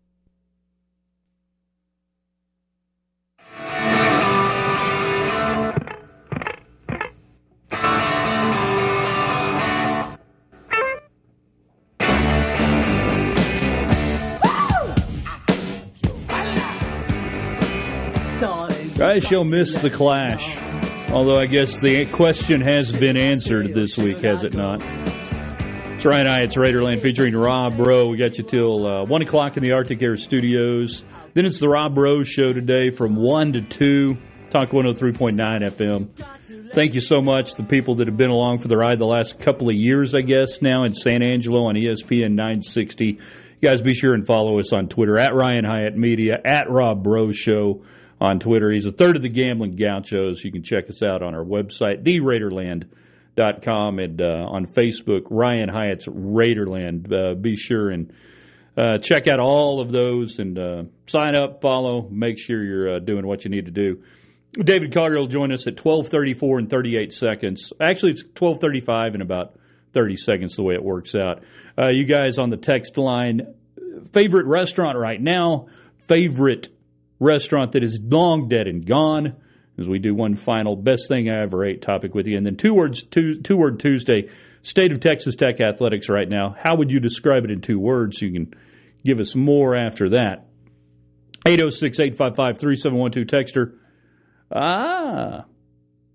Speaker 5: I shall miss the Clash. Although I guess the question has been answered this week, has it not? It's Ryan Hyatt's Raiderland featuring Rob Bro. We got you till uh, one o'clock in the Arctic Air Studios. Then it's the Rob Bro Show today from one to two. Talk one oh three point nine F M. Thank you so much, the people that have been along for the ride the last couple of years, I guess, now in San Angelo on E S P N nine sixty. You guys be sure and follow us on Twitter, at Ryan Hyatt Media, at Rob Bro Show on Twitter. He's a third of the Gambling Gauchos. You can check us out on our website, the raiderland dot com, and uh, on Facebook, Ryan Hyatt's Raiderland. Uh, be sure and uh, check out all of those and uh, sign up, follow, make sure you're uh, doing what you need to do. David Collier will join us at twelve thirty-four and thirty-eight seconds. Actually, it's twelve thirty-five and about thirty seconds the way it works out. Uh, you guys on the text line, favorite restaurant right now, favorite restaurant that is long dead and gone, as we do one final best thing I ever ate topic with you. And then two words, two, two word Tuesday, state of Texas Tech athletics right now. How would you describe it in two words? You can give us more after that. eight oh six, eight five five, three seven one two, texter. Ah.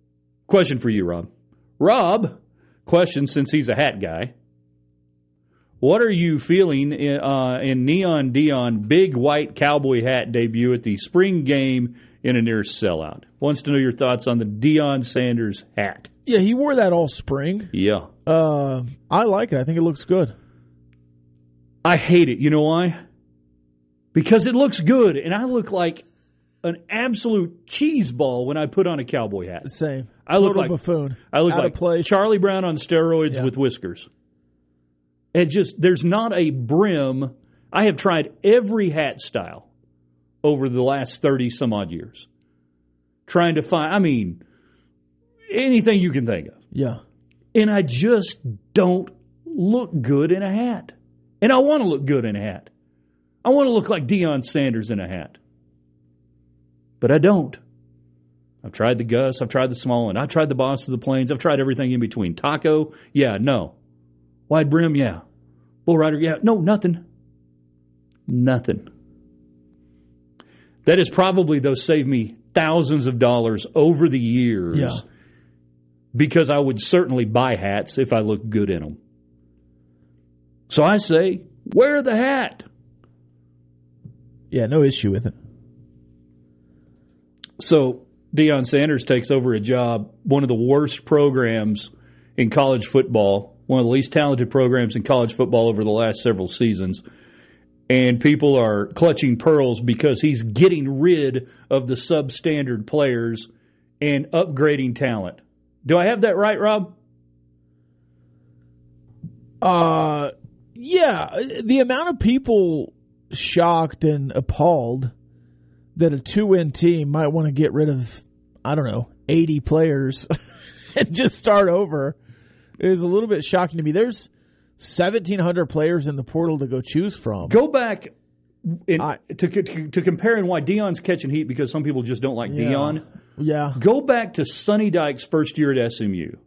Speaker 5: Question for you, Rob. Rob, question since he's a hat guy. what are you feeling in, uh, in Neon Dion big white cowboy hat debut at the spring game in a near sellout? Wants to know your thoughts on the Deion Sanders hat.
Speaker 6: Yeah, he wore that all spring.
Speaker 5: Yeah.
Speaker 6: Uh, I like it. I think it looks good.
Speaker 5: I hate it. You know why? Because it looks good, and I look like an absolute cheese ball when I put on a cowboy hat.
Speaker 6: Same.
Speaker 5: I look
Speaker 6: Total
Speaker 5: like
Speaker 6: buffoon.
Speaker 5: I look
Speaker 6: Out
Speaker 5: like
Speaker 6: of place.
Speaker 5: Charlie Brown on steroids
Speaker 6: Yeah.
Speaker 5: with whiskers. It just there's not a brim. I have tried every hat style over the last thirty some odd years, trying to find. I mean, anything you can think of.
Speaker 6: Yeah.
Speaker 5: And I just don't look good in a hat. And I want to look good in a hat. I want to look like Deion Sanders in a hat. But I don't. I've tried the Gus. I've tried the small one. I've tried the Boss of the Plains. I've tried everything in between. Taco? Yeah, no. Wide brim? Yeah. Bull Rider? Yeah. No, nothing. Nothing. That is probably, though, saved me thousands of dollars over the years.
Speaker 6: Yeah.
Speaker 5: Because I would certainly buy hats if I looked good in them. So I say, wear the hat.
Speaker 6: Yeah, no issue with it.
Speaker 5: So Deion Sanders takes over a job, one of the worst programs in college football, one of the least talented programs in college football over the last several seasons. And people are clutching pearls because he's getting rid of the substandard players and upgrading talent. Do I have that right, Rob?
Speaker 6: Uh, yeah. The amount of people shocked and appalled that a two-win team might want to get rid of, I don't know, eighty players and just start over is a little bit shocking to me. There's seventeen hundred players in the portal to go choose from.
Speaker 5: Go back in,
Speaker 6: I,
Speaker 5: to, to to compare and why Deion's catching heat because some people just don't like
Speaker 6: yeah,
Speaker 5: Deion.
Speaker 6: Yeah.
Speaker 5: Go back to Sonny Dykes' first year at S M U.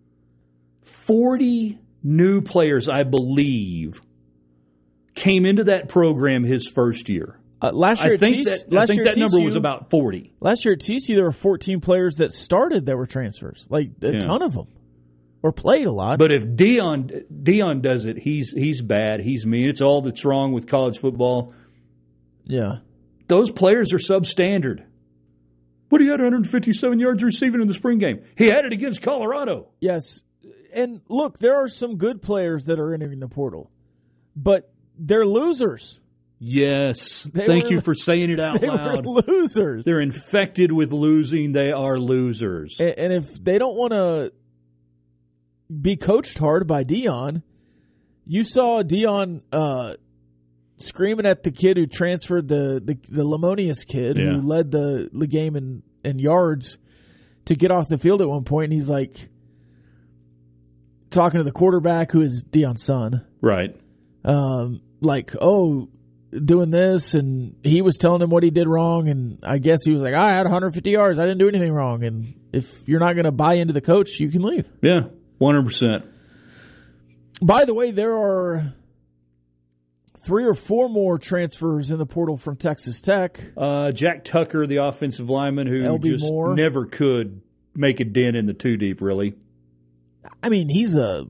Speaker 5: forty new players, I believe, came into that program his first year.
Speaker 6: Uh, last year
Speaker 5: I
Speaker 6: at
Speaker 5: think
Speaker 6: T C U,
Speaker 5: that, I think that number was about forty.
Speaker 6: Last year at T C U, there were fourteen players that started that were transfers. Like, a
Speaker 5: Yeah.
Speaker 6: ton of them. Or played a lot.
Speaker 5: But if Deion Deion does it, he's he's bad. He's mean. It's all that's wrong with college football.
Speaker 6: Yeah.
Speaker 5: Those players are substandard. But he had one hundred fifty-seven yards receiving in the spring game. He had it against Colorado.
Speaker 6: Yes. And look, there are some good players that are entering the portal. But they're losers.
Speaker 5: Yes.
Speaker 6: They
Speaker 5: Thank
Speaker 6: were-
Speaker 5: you for saying it out
Speaker 6: they
Speaker 5: loud.
Speaker 6: were losers.
Speaker 5: They're infected with losing. They are losers.
Speaker 6: And, and if they don't want to be coached hard by Deion, you saw Deion uh, screaming at the kid who transferred the the, the Lemonius kid
Speaker 5: Yeah.
Speaker 6: who led the, the game in, in yards to get off the field at one point, and he's like talking to the quarterback who is Deion's son.
Speaker 5: Right.
Speaker 6: Um, like, oh, doing this, and he was telling him what he did wrong, and I guess he was like, I had one hundred fifty yards. I didn't do anything wrong. And if you're not going to buy into the coach, you can leave.
Speaker 5: Yeah, one hundred percent.
Speaker 6: By the way, there are three or four more transfers in the portal from Texas Tech.
Speaker 5: Uh, Jack Tucker, the offensive lineman who
Speaker 6: L B
Speaker 5: just
Speaker 6: Moore.
Speaker 5: never could make a dent in the two deep, really.
Speaker 6: I mean, he's a,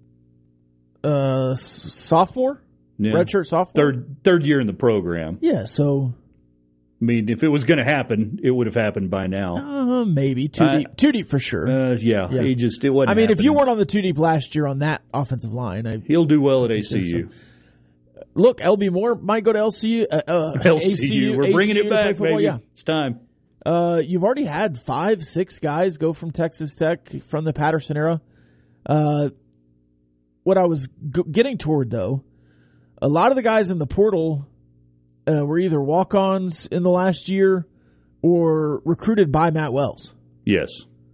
Speaker 6: a s- sophomore,
Speaker 5: Yeah.
Speaker 6: redshirt sophomore.
Speaker 5: Third third year in the program.
Speaker 6: Yeah, so
Speaker 5: I mean, if it was going to happen, it would have happened by now.
Speaker 6: uh, maybe two
Speaker 5: I-
Speaker 6: deep, two deep for sure.
Speaker 5: Uh, yeah,
Speaker 6: Yeah.
Speaker 5: he just it wasn't.
Speaker 6: I mean, if you
Speaker 5: happening.
Speaker 6: weren't on the two deep last year on that offensive line, I,
Speaker 5: he'll do well at A C U.
Speaker 6: look, L B Moore might go to L C U. Uh, uh,
Speaker 5: L C U,
Speaker 6: A C U,
Speaker 5: we're bringing
Speaker 6: A C U
Speaker 5: it
Speaker 6: to play
Speaker 5: back,
Speaker 6: football.
Speaker 5: baby.
Speaker 6: Yeah.
Speaker 5: It's time.
Speaker 6: Uh, you've already had five, six guys go from Texas Tech from the Patterson era. Uh, what I was g- getting toward, though, a lot of the guys in the portal uh, were either walk-ons in the last year or recruited by Matt Wells.
Speaker 5: Yes.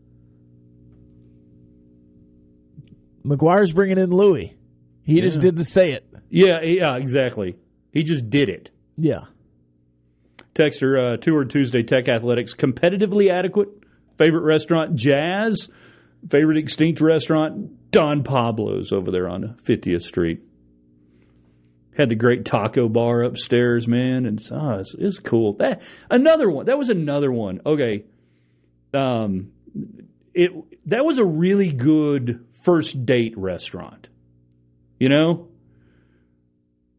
Speaker 6: McGuire's bringing in Louis. He
Speaker 5: Yeah.
Speaker 6: just didn't say it.
Speaker 5: Yeah, yeah, exactly. He just did it.
Speaker 6: Yeah.
Speaker 5: Texter, uh, Tour Tuesday Tech Athletics, competitively adequate. Favorite restaurant, Jazz. Favorite extinct restaurant, Don Pablo's over there on fiftieth Street. Had the great taco bar upstairs, man, and oh, it's, it's cool. That another one. That was another one. Okay, um, it that was a really good first date restaurant. You know,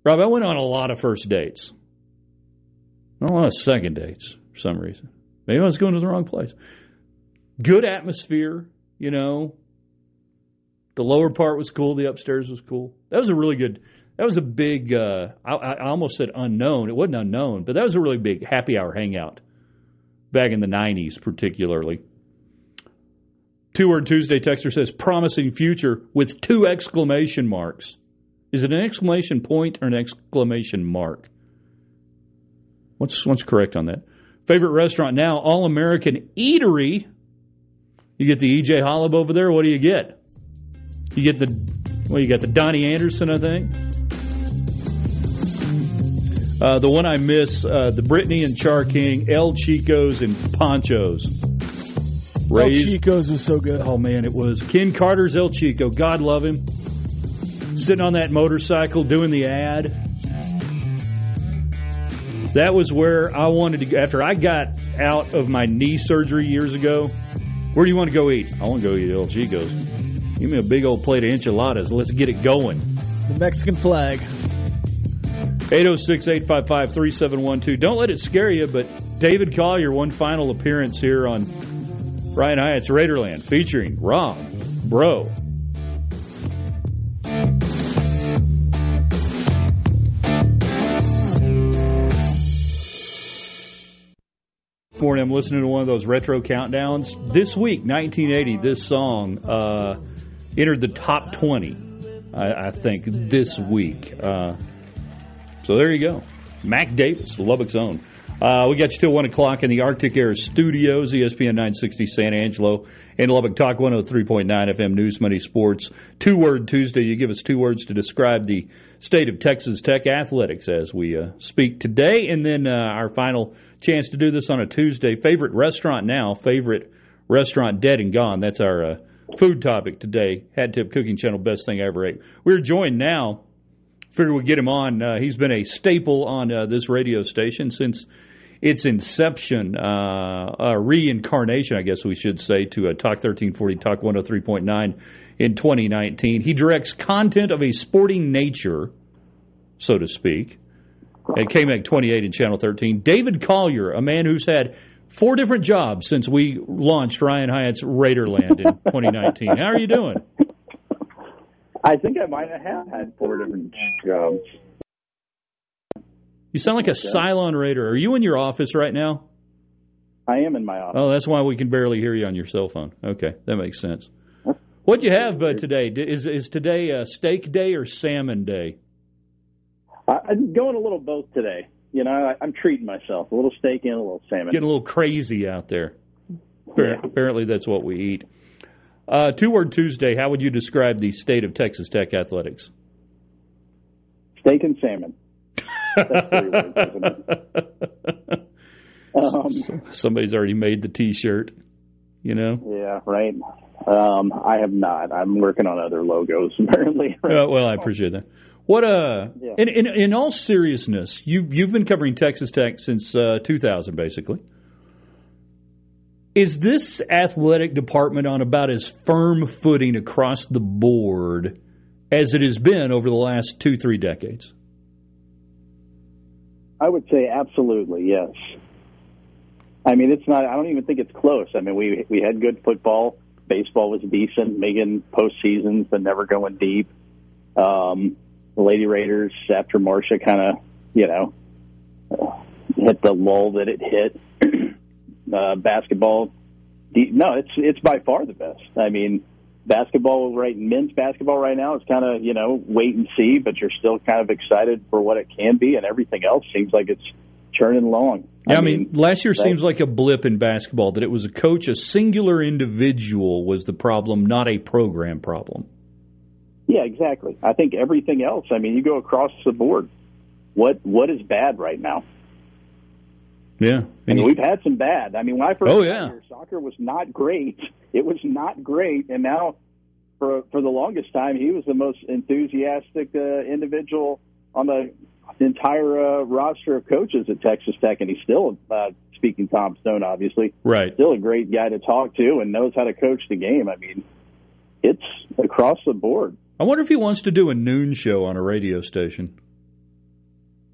Speaker 5: Rob, I went on a lot of first dates. Not a lot of second dates for some reason. Maybe I was going to the wrong place. Good atmosphere, you know. The lower part was cool. The upstairs was cool. That was a really good, that was a big, uh, I, I almost said unknown. It wasn't unknown, but that was a really big happy hour hangout back in the nineties particularly. Two Word Tuesday texter says, promising future with two exclamation marks. Is it an exclamation point or an exclamation mark? What's, what's correct on that? Favorite restaurant now, All-American Eatery. You get the E J Holub over there, what do you get? You get the, well, you got the Donnie Anderson, I think. Uh, the one I miss, uh, the Brittany and Char King, El Chico's and Ponchos. Raised.
Speaker 6: El Chico's was so good.
Speaker 5: Oh, man, it was. Ken Carter's El Chico. God love him. Sitting on that motorcycle doing the ad. That was where I wanted to go. After I got out of my knee surgery years ago, where do you want to go eat? I want to go eat at El Chico's. Give me a big old plate of enchiladas. Let's get it going.
Speaker 6: The Mexican flag.
Speaker 5: eight oh six, eight five five, three seven one two. Don't let it scare you, but David Collier, one final appearance here on Ryan Hyatt's Raiderland, featuring Rob Bro. Morning, I'm listening to one of those retro countdowns. This week, nineteen eighty, this song uh, entered the top twenty, I, I think, this week. Uh, so there you go. Mac Davis, Lubbock's own. Uh, we got you till one o'clock in the Arctic Air Studios, E S P N nine sixty San Angelo, and Lubbock Talk one oh three point nine F M News Money Sports. Two Word Tuesday. You give us two words to describe the state of Texas Tech athletics as we uh, speak today. And then uh, our final chance to do this on a Tuesday. Favorite restaurant now, favorite restaurant dead and gone. That's our uh, food topic today. Hat Tip Cooking Channel, best thing I ever ate. We're joined now. Figured we'd get him on. Uh, he's been a staple on uh, this radio station since its inception, uh, a reincarnation, I guess we should say, to uh, Talk thirteen forty, Talk one oh three point nine in twenty nineteen. He directs content of a sporting nature, so to speak, at K M E G twenty-eight and Channel thirteen. David Collier, a man who's had four different jobs since we launched Ryan Hyatt's Raiderland in twenty nineteen. How are you doing?
Speaker 11: I think I might have had four different jobs.
Speaker 5: You sound like a Cylon Raider. Are you in your office right now?
Speaker 11: I am in my office.
Speaker 5: Oh, that's why we can barely hear you on your cell phone. Okay, that makes sense. What'd you have uh, today? Is is today a steak day or salmon day?
Speaker 11: I'm going a little both today. You know, I, I'm treating myself. A little steak and a little salmon.
Speaker 5: Getting a little crazy out there. Yeah. Apparently that's what we eat. Uh, Two-Word Tuesday, how would you describe the state of Texas Tech athletics?
Speaker 11: Steak and salmon. That's three words, isn't it? Um,
Speaker 5: Somebody's already made the T-shirt, you know?
Speaker 11: Yeah, right. Um, I have not. I'm working on other logos, apparently. Right?
Speaker 5: Uh, well, I appreciate that. What uh, yeah. in, in in all seriousness, you've you've been covering Texas Tech since uh, two thousand, basically. Is this athletic department on about as firm footing across the board as it has been over the last two, three decades?
Speaker 11: I would say absolutely, yes. I mean, it's not. I don't even think it's close. I mean, we we had good football. Baseball was decent, making postseasons, but never going deep. Um, the Lady Raiders, after Marcia kind of, you know, uh, hit the lull that it hit. uh, basketball, de- no, it's it's by far the best. I mean, basketball right, men's basketball right now is kind of, you know, wait and see, but you're still kind of excited for what it can be, and everything else seems like it's churning along.
Speaker 5: Yeah, I, I mean, mean, last year seems like a blip in basketball, that it was a coach, a singular individual was the problem, not a program problem.
Speaker 11: Yeah, exactly. I think everything else, I mean, you go across the board. What What is bad right now?
Speaker 5: Yeah.
Speaker 11: And you, we've had some bad. I mean, when I first
Speaker 5: oh,
Speaker 11: got
Speaker 5: yeah.
Speaker 11: here, soccer was not great. It was not great. And now, for for the longest time, he was the most enthusiastic uh, individual on the entire uh, roster of coaches at Texas Tech. And he's still, uh, speaking Tom Stone, obviously,
Speaker 5: right.
Speaker 11: still a great guy to talk to and knows how to coach the game. I mean, it's across the board.
Speaker 5: I wonder if he wants to do a noon show on a radio station.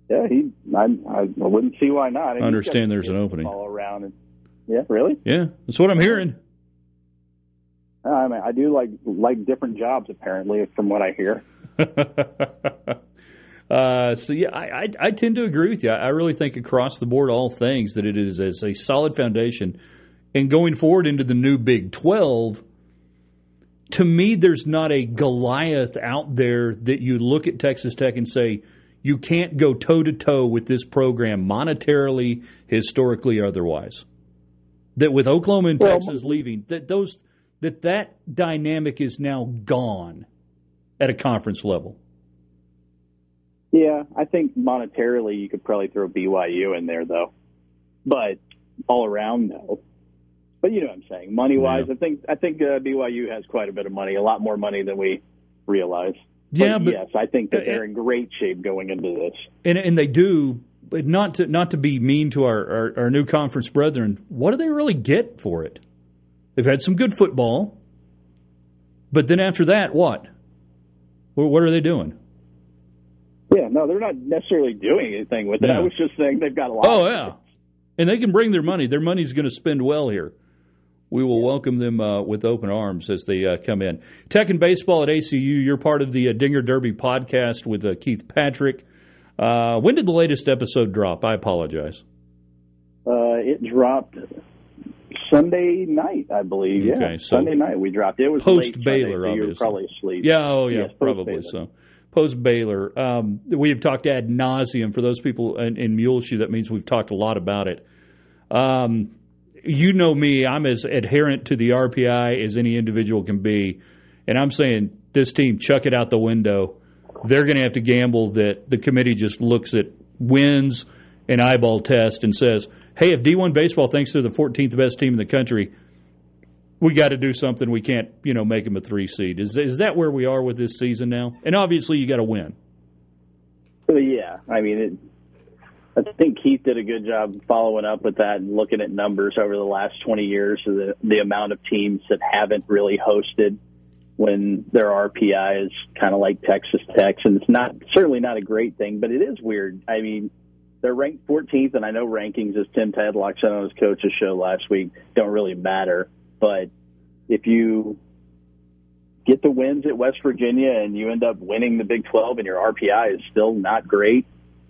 Speaker 11: Yeah, he. I, I wouldn't see why not. I mean,
Speaker 5: understand there's an opening
Speaker 11: all around. And, yeah, really?
Speaker 5: Yeah, that's what I'm hearing.
Speaker 11: I mean, I do like like different jobs apparently, from what I hear.
Speaker 5: uh, so yeah, I, I I tend to agree with you. I really think across the board, all things that it is as a solid foundation, and going forward into the new Big twelve. To me, there's not a Goliath out there that you look at Texas Tech and say, you can't go toe-to-toe with this program monetarily, historically, or otherwise. That with Oklahoma and Texas well, leaving, that those that that dynamic is now gone at a conference level.
Speaker 11: Yeah, I think monetarily you could probably throw B Y U in there, though. But all around, no. But you know what I'm saying. Money-wise, yeah. I think I think uh, B Y U has quite a bit of money, a lot more money than we realize.
Speaker 5: Yeah,
Speaker 11: but,
Speaker 5: but
Speaker 11: yes, I think that they're in great shape going into this.
Speaker 5: And and they do, but not to not to be mean to our, our, our new conference brethren. What do they really get for it? They've had some good football, but then after that, what? What are they doing?
Speaker 11: Yeah, no, they're not necessarily doing anything with it.
Speaker 5: Yeah.
Speaker 11: I was just saying they've got a lot.
Speaker 5: Oh
Speaker 11: of
Speaker 5: yeah, and they can bring their money. Their money's going to spend well here. We will welcome them uh, with open arms as they uh, come in. Tech and baseball at A C U. You're part of the uh, Dinger Derby podcast with uh, Keith Patrick. Uh, when did the latest episode drop? I apologize.
Speaker 11: Uh, it dropped Sunday night, I believe. Yeah,
Speaker 5: okay, so
Speaker 11: Sunday night we dropped. It was
Speaker 5: post
Speaker 11: late
Speaker 5: Baylor,
Speaker 11: Sunday, so you were probably asleep.
Speaker 5: Yeah, oh yeah,
Speaker 11: yes,
Speaker 5: probably so. Post Baylor. Um, we have talked ad nauseum for those people in, in Muleshoe. That means we've talked a lot about it. Um, You know me, I'm as adherent to the R P I as any individual can be. And I'm saying this team, chuck it out the window. They're going to have to gamble that the committee just looks at wins and eyeball test and says, hey, if D one baseball thinks they're the fourteenth best team in the country, we got to do something. We can't, you know, make them a three seed. Is, is that where we are with this season now? And obviously you got to win.
Speaker 11: Well, yeah, I mean, it, I think Keith did a good job following up with that and looking at numbers over the last twenty years of the, the amount of teams that haven't really hosted when their R P I is kind of like Texas Tech. And it's not certainly not a great thing, but it is weird. I mean, they're ranked fourteenth, and I know rankings, as Tim Tadlock said on his coach's show last week, don't really matter. But if you get the wins at West Virginia and you end up winning the Big twelve and your R P I is still not great,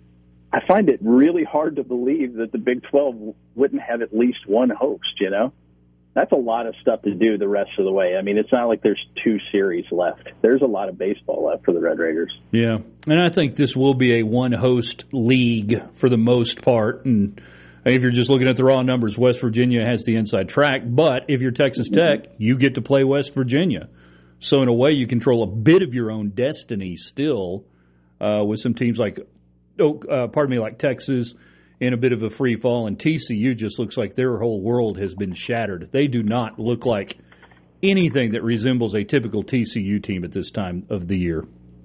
Speaker 11: I find it really hard to believe that the Big twelve wouldn't have at least one host, you know? That's a lot of stuff to do the rest of the way. I mean, it's not like there's two series left. There's a lot of baseball left for the Red Raiders.
Speaker 5: Yeah, and I think this will be a one-host league for the most part. And if you're just looking at the raw numbers, West Virginia has the inside track. But if you're Texas Tech, you get to play West Virginia. So in a way, you control a bit of your own destiny still uh, with some teams like Oh, uh, pardon me, like Texas in a bit of a free fall, and T C U just looks like their whole world has been shattered. They do not look like anything that resembles a typical T C U team at this time of the year.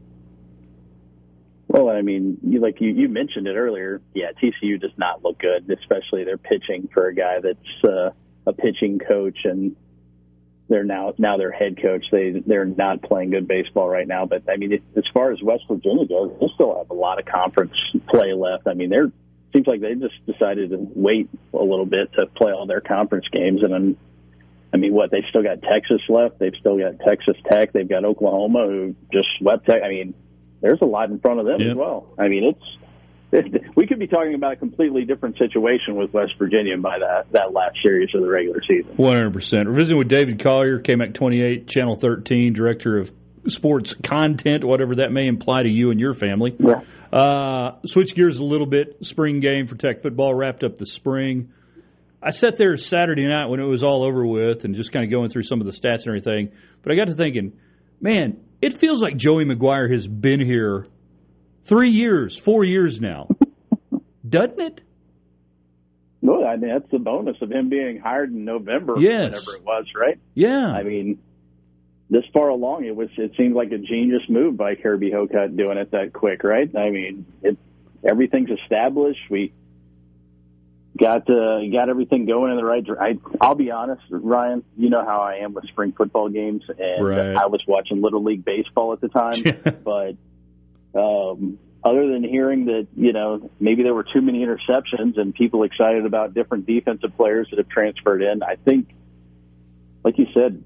Speaker 11: Well, I mean, you, like you, you mentioned it earlier, yeah, T C U does not look good, especially their pitching for a guy that's uh, a pitching coach, and they're now now their head coach. They they're not playing good baseball right now. But I mean, it, as far as West Virginia goes, they still have a lot of conference play left. I mean, they're seems like they just decided to wait a little bit to play all their conference games. And I'm, I mean, what, they've still got Texas left. They've still got Texas Tech. They've got Oklahoma, who just swept Tech. I mean, there's a lot in front of them
Speaker 5: yeah.
Speaker 11: as well. I mean, it's. We could be talking about a completely different situation with West Virginia by that, that last series of the regular season.
Speaker 5: one hundred percent. We're visiting with David Collier, K M A C twenty-eight, Channel thirteen, Director of Sports Content, whatever that may imply to you and your family.
Speaker 11: Yeah.
Speaker 5: Uh, switch gears a little bit. Spring game for Tech football wrapped up the spring. I sat there Saturday night when it was all over with and just kind of going through some of the stats and everything. But I got to thinking, man, it feels like Joey McGuire has been here Three years, four years now. Doesn't it?
Speaker 11: No, I mean, that's the bonus of him being hired in November,
Speaker 5: yes.
Speaker 11: whenever it was, right?
Speaker 5: Yeah.
Speaker 11: I mean, this far along, it was it seemed like a genius move by Kirby Hocutt doing it that quick, right? I mean, it everything's established. We got uh, got everything going in the right direction. I'll be honest, Ryan, you know how I am with spring football games, and
Speaker 5: right.
Speaker 11: I was watching Little League Baseball at the time, but Um, other than hearing that, you know, maybe there were too many interceptions and people excited about different defensive players that have transferred in, I think, like you said,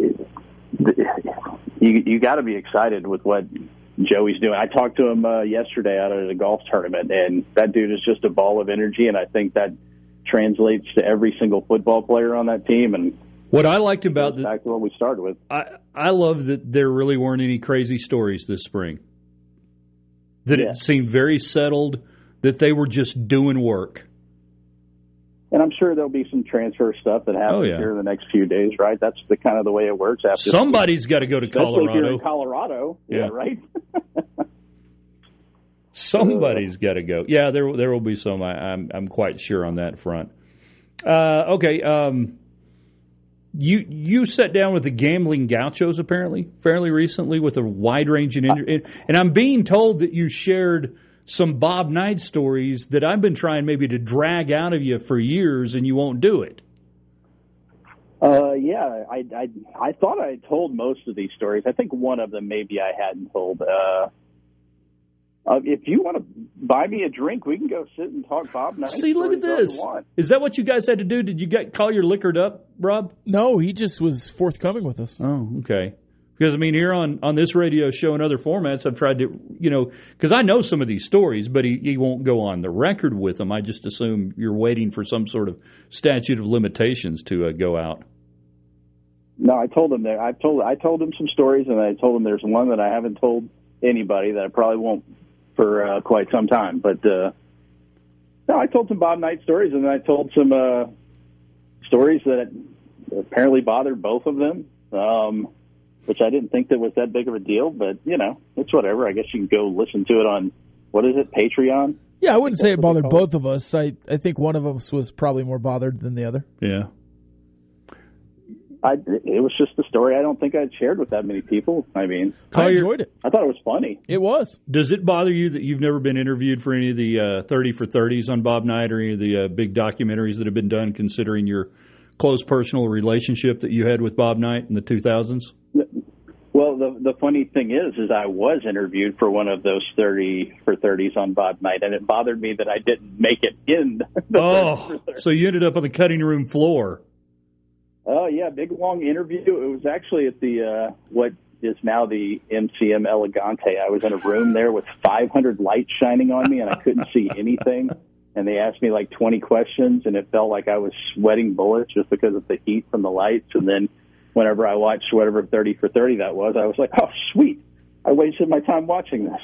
Speaker 11: you you got to be excited with what Joey's doing. I talked to him uh, yesterday out at a golf tournament, and that dude is just a ball of energy, and I think that translates to every single football player on that team. And
Speaker 5: what I liked about
Speaker 11: the back to what we started with,
Speaker 5: I I love that there really weren't any crazy stories this spring. That yeah. It seemed very settled, that they were just doing work.
Speaker 11: And I'm sure there'll be some transfer stuff that happens oh, yeah. here in the next few days, right? That's the kind of the way it works. After
Speaker 5: Somebody's got to go to Colorado.
Speaker 11: Especially if you're in Colorado, yeah, yeah right?
Speaker 5: Somebody's got to go. Yeah, there there will be some. I, I'm I'm quite sure on that front. Uh, okay, um, you you sat down with the Gambling Gauchos apparently fairly recently with a wide range in, and I'm being told that you shared some Bob Knight stories that I've been trying maybe to drag out of you for years, and you won't do it.
Speaker 11: Uh, yeah, I, I, I thought I had told most of these stories. I think one of them maybe I hadn't told. Uh, uh, if you want to buy me a drink, we can go sit and talk Bob Knight.
Speaker 5: See, look at this. Is that what you guys had to do? Did you get call your liquored up, Rob?
Speaker 6: No, he just was forthcoming with us.
Speaker 5: Oh, okay. Because, I mean, here on, on this radio show and other formats, I've tried to, you know, because I know some of these stories, but he, he won't go on the record with them. I just assume you're waiting for some sort of statute of limitations to uh, go out.
Speaker 11: No, I told him there. I told I told him some stories, and I told him there's one that I haven't told anybody that I probably won't for uh, quite some time. But uh, no, I told some Bob Knight stories, and I told some uh, stories that apparently bothered both of them. Um, which I didn't think that was that big of a deal, but, you know, it's whatever. I guess you can go listen to it on, what is it, Patreon?
Speaker 6: Yeah, I wouldn't I say it bothered both of us. I, I think one of us was probably more bothered than the other.
Speaker 5: Yeah.
Speaker 11: I, it was just a story I don't think I'd shared with that many people. I mean,
Speaker 6: I enjoyed it.
Speaker 11: I thought it was funny.
Speaker 6: It was.
Speaker 5: Does it bother you that you've never been interviewed for any of the uh, thirty for thirties on Bob Knight or any of the uh, big documentaries that have been done considering your close personal relationship that you had with Bob Knight in the two thousands?
Speaker 11: Well, the the funny thing is, is I was interviewed for one of those thirty for thirties on Bob Knight, and it bothered me that I didn't make it in. The
Speaker 5: oh, so you ended up on the cutting room floor.
Speaker 11: Oh, uh, yeah, big, long interview. It was actually at the, uh, what is now the M C M Elegante. I was in a room there with five hundred lights shining on me, and I couldn't see anything. And they asked me like twenty questions, and it felt like I was sweating bullets just because of the heat from the lights. And then whenever I watched whatever thirty for thirty that was, I was like, oh, sweet. I wasted my time watching this.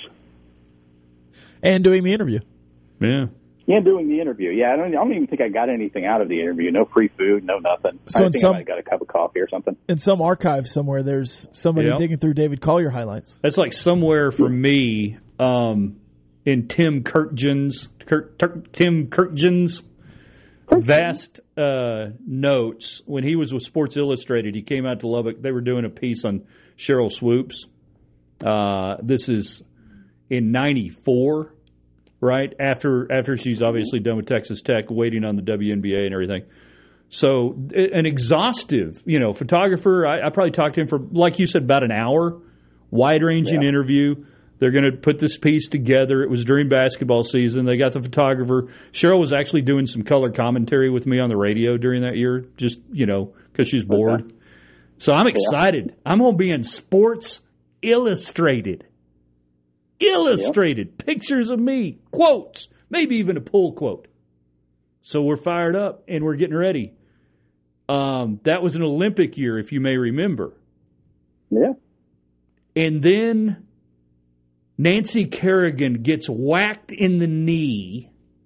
Speaker 6: And doing the interview.
Speaker 5: Yeah.
Speaker 11: Yeah, doing the interview. Yeah, I don't, I don't even think I got anything out of the interview. No free food, no nothing.
Speaker 6: So
Speaker 11: I think
Speaker 6: some,
Speaker 11: I might have got a cup of coffee or something.
Speaker 6: In some archive somewhere, there's somebody yep. digging through David Collier highlights.
Speaker 5: That's like somewhere for me um, in Tim Kirkjian's, Kirk, Kirk, Tim Kirkjian's vast uh, notes. When he was with Sports Illustrated, he came out to Lubbock. They were doing a piece on Sheryl Swoopes. Uh, this is in ninety-four. Right after after she's obviously done with Texas Tech, waiting on the W N B A and everything. So an exhaustive, you know, photographer. I, I probably talked to him for, like you said, about an hour. Wide ranging yeah. interview. They're going to put this piece together. It was during basketball season. They got the photographer. Cheryl was actually doing some color commentary with me on the radio during that year, just you know, because she's bored. Okay. So I'm excited. Yeah. I'm going to be in Sports Illustrated. Illustrated yep. pictures of me, quotes, maybe even a pull quote. So we're fired up and we're getting ready. Um, that was an Olympic year, if you may remember.
Speaker 11: Yeah.
Speaker 5: And then Nancy Kerrigan gets whacked in the knee.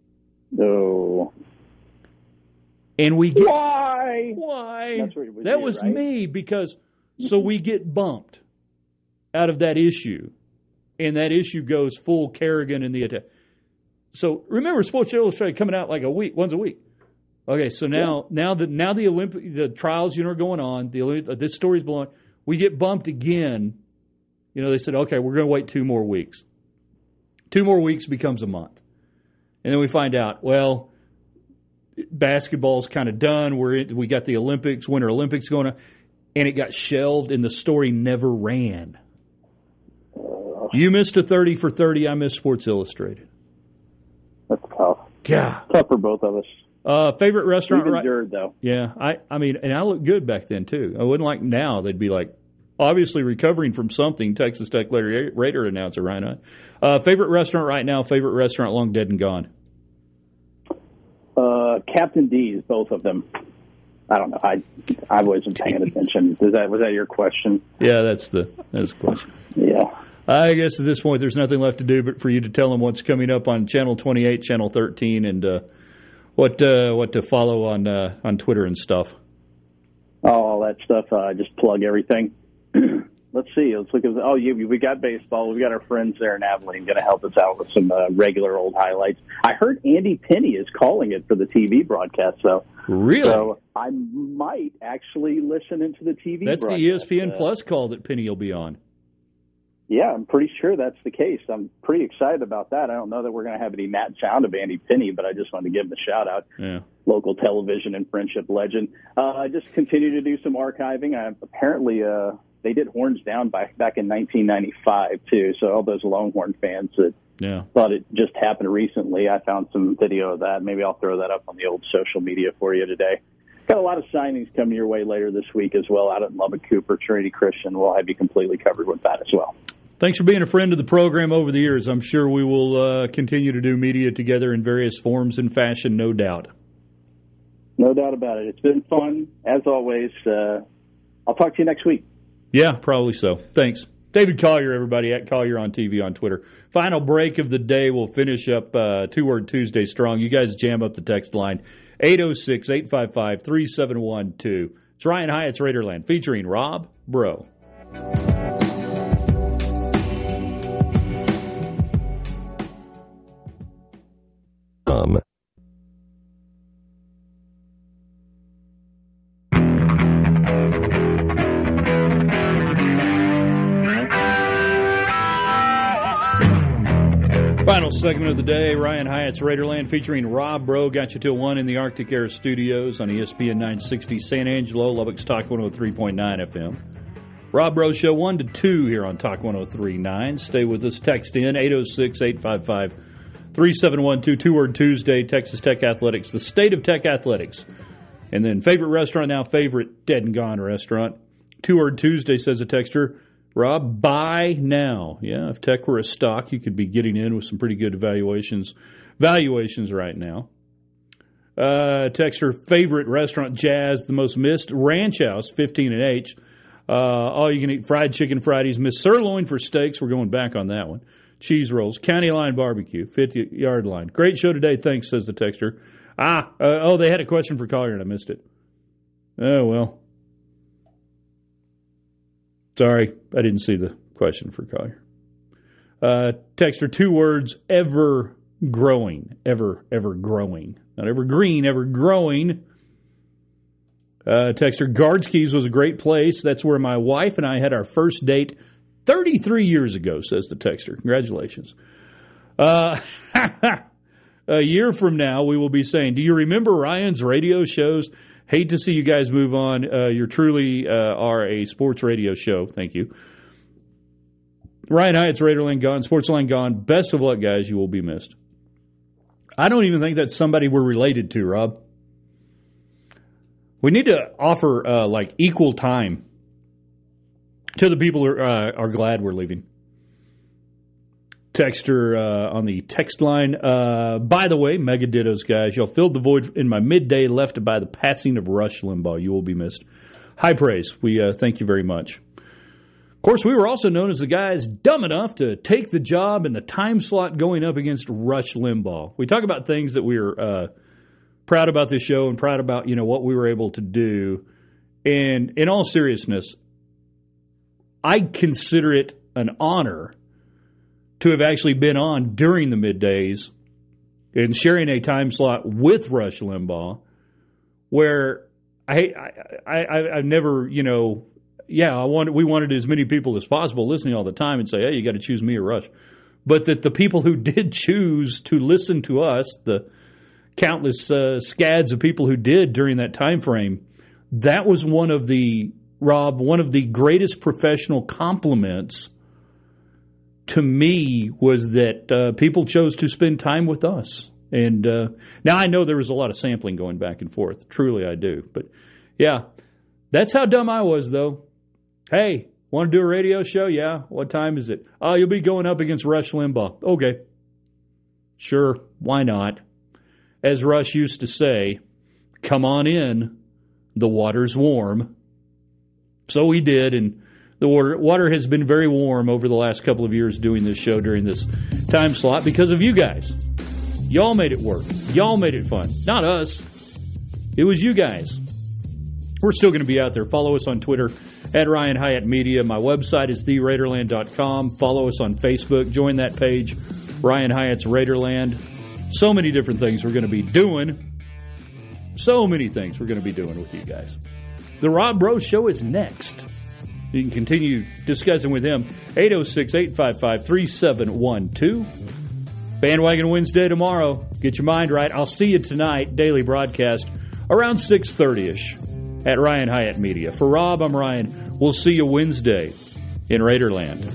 Speaker 11: No.
Speaker 5: And we get
Speaker 11: why?
Speaker 5: Why?
Speaker 11: That's what it was
Speaker 5: that
Speaker 11: you,
Speaker 5: was
Speaker 11: right?
Speaker 5: me because so we get bumped out of that issue. And that issue goes full Kerrigan in the attack. So remember, Sports Illustrated coming out like a week, once a week. Okay, so now, yeah. now the now the Olympic the trials, you know, are going on. The this story's blowing. We get bumped again. You know, they said, okay, we're going to wait two more weeks. Two more weeks becomes a month, and then we find out. Well, basketball's kind of done. We're in, we got the Olympics, Winter Olympics going on, and it got shelved, and the story never ran.
Speaker 11: Oh.
Speaker 5: You missed a thirty for thirty. I missed Sports Illustrated.
Speaker 11: That's tough.
Speaker 5: Yeah.
Speaker 11: Tough for both of us.
Speaker 5: Uh, favorite restaurant?
Speaker 11: We've
Speaker 5: right?
Speaker 11: endured, though.
Speaker 5: Yeah. I, I mean, and I looked good back then, too. I wouldn't like now. They'd be like, obviously recovering from something, Texas Tech Raider announcer, Ryan. Uh, favorite restaurant right now, favorite restaurant long dead and gone?
Speaker 11: Uh, Captain D's, both of them. I don't know. I I wasn't paying attention. Is that was that your question?
Speaker 5: Yeah, that's the that's the question.
Speaker 11: Yeah.
Speaker 5: I guess at this point there's nothing left to do but for you to tell them what's coming up on Channel twenty-eight, Channel thirteen, and uh, what uh, what to follow on uh, on Twitter and stuff.
Speaker 11: Oh, all that stuff. Uh, just plug everything. Let's see. Let's look at. Oh, you, we got baseball. We got our friends there in Abilene going to help us out with some uh, regular old highlights. I heard Andy Penny is calling it for the T V broadcast. So
Speaker 5: really,
Speaker 11: so I might actually listen into the T V.
Speaker 5: That's
Speaker 11: broadcast.
Speaker 5: the E S P N
Speaker 11: uh,
Speaker 5: Plus call that Penny will be on.
Speaker 11: Yeah, I'm pretty sure that's the case. I'm pretty excited about that. I don't know that we're going to have any Matt sound of Andy Penny, but I just wanted to give him a shout out.
Speaker 5: Yeah.
Speaker 11: Local television and friendship legend. Uh, I just continue to do some archiving. I apparently. Uh, They did Horns Down by, back in nineteen ninety-five, too. So all those Longhorn fans that
Speaker 5: yeah.
Speaker 11: thought it just happened recently, I found some video of that. Maybe I'll throw that up on the old social media for you today. Got a lot of signings coming your way later this week as well out at Lubbock Cooper, Trinity Christian. We'll have you completely covered with that as well.
Speaker 5: Thanks for being a friend of the program over the years. I'm sure we will uh, continue to do media together in various forms and fashion, no doubt.
Speaker 11: No doubt about it. It's been fun, as always. Uh, I'll talk to you next week.
Speaker 5: Yeah, probably so. Thanks. David Collier, everybody, at Collier on T V on Twitter. Final break of the day. We'll finish up uh, Two-Word Tuesday strong. You guys jam up the text line, eight oh six, eight five five, three seven one two. It's Ryan Hyatt's Raiderland featuring Rob Bro.
Speaker 4: Um.
Speaker 5: Final segment of the day, Ryan Hyatt's Raiderland featuring Rob Bro. Got you till one in the Arctic Air Studios on E S P N nine sixty San Angelo, Lubbock's Talk one oh three point nine F M. Rob Bro Show one to two here on Talk one oh three point nine. Stay with us. Text in eight oh six, eight five five, three seven one two. Two-Word Tuesday, Texas Tech Athletics, the state of Tech Athletics. And then favorite restaurant now, favorite dead and gone restaurant. Two-Word Tuesday, says a texter. Rob, buy now. Yeah, if Tech were a stock, you could be getting in with some pretty good valuations valuations right now. Uh, texter, favorite restaurant, Jazz, the most missed, Ranch House, fifteen and H. Uh, all you can eat fried chicken Fridays, Miss Sirloin for steaks. We're going back on that one. Cheese rolls, County Line Barbecue, fifty-yard line. Great show today, thanks, says the texter. Ah, uh, oh, they had a question for Collier and I missed it. Oh, well. Sorry, I didn't see the question for Collier. Uh, texter, two words, ever growing. Ever, ever growing. Not ever green, ever growing. Uh, texter, Guards Keys was a great place. That's where my wife and I had our first date thirty-three years ago, says the texter. Congratulations. Uh, a year from now, we will be saying, do you remember Ryan's radio shows? Hate to see you guys move on. Uh, you truly uh, are a sports radio show. Thank you. Ryan Hyatt's Raiderland gone. Sportsline gone. Best of luck, guys. You will be missed. I don't even think that's somebody we're related to, Rob. We need to offer, uh, like, equal time to the people who are, uh, are glad we're leaving. Texter uh, on the text line. Uh, by the way, mega dittos, guys. Y'all filled the void in my midday left by the passing of Rush Limbaugh. You will be missed. High praise. We uh, thank you very much. Of course, we were also known as the guys dumb enough to take the job in the time slot going up against Rush Limbaugh. We talk about things that we are uh, proud about this show and proud about, you know, what we were able to do. And in all seriousness, I consider it an honor to have actually been on during the middays and sharing a time slot with Rush Limbaugh, where I, I, I I've never, you know, yeah, I wanted, we wanted as many people as possible listening all the time and say, hey, you got to choose me or Rush. But that the people who did choose to listen to us, the countless uh, scads of people who did during that time frame, that was one of the, Rob, one of the greatest professional compliments to me was that uh, people chose to spend time with us. And uh, now I know there was a lot of sampling going back and forth. Truly I do. But, yeah, that's how dumb I was, though. Hey, want to do a radio show? Yeah. What time is it? Oh, you'll be going up against Rush Limbaugh. Okay. Sure. Why not? As Rush used to say, come on in. The water's warm. So we did, and the water, water has been very warm over the last couple of years doing this show during this time slot because of you guys. Y'all made it work. Y'all made it fun. Not us. It was you guys. We're still going to be out there. Follow us on Twitter at Ryan Hyatt Media. My website is the raiderland dot com. Follow us on Facebook. Join that page, Ryan Hyatt's Raiderland. So many different things we're going to be doing. So many things we're going to be doing with you guys. The Rob Breaux Show is next. You can continue discussing with him. eight oh six, eight five five, three seven one two. Bandwagon Wednesday tomorrow. Get your mind right. I'll see you tonight, daily broadcast, around six thirty-ish at Ryan Hyatt Media. For Rob, I'm Ryan. We'll see you Wednesday in Raiderland.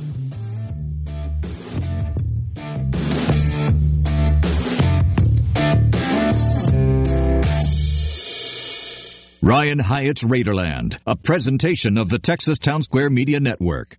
Speaker 1: Ryan Hyatt's Raiderland, a presentation of the Texas Town Square Media Network.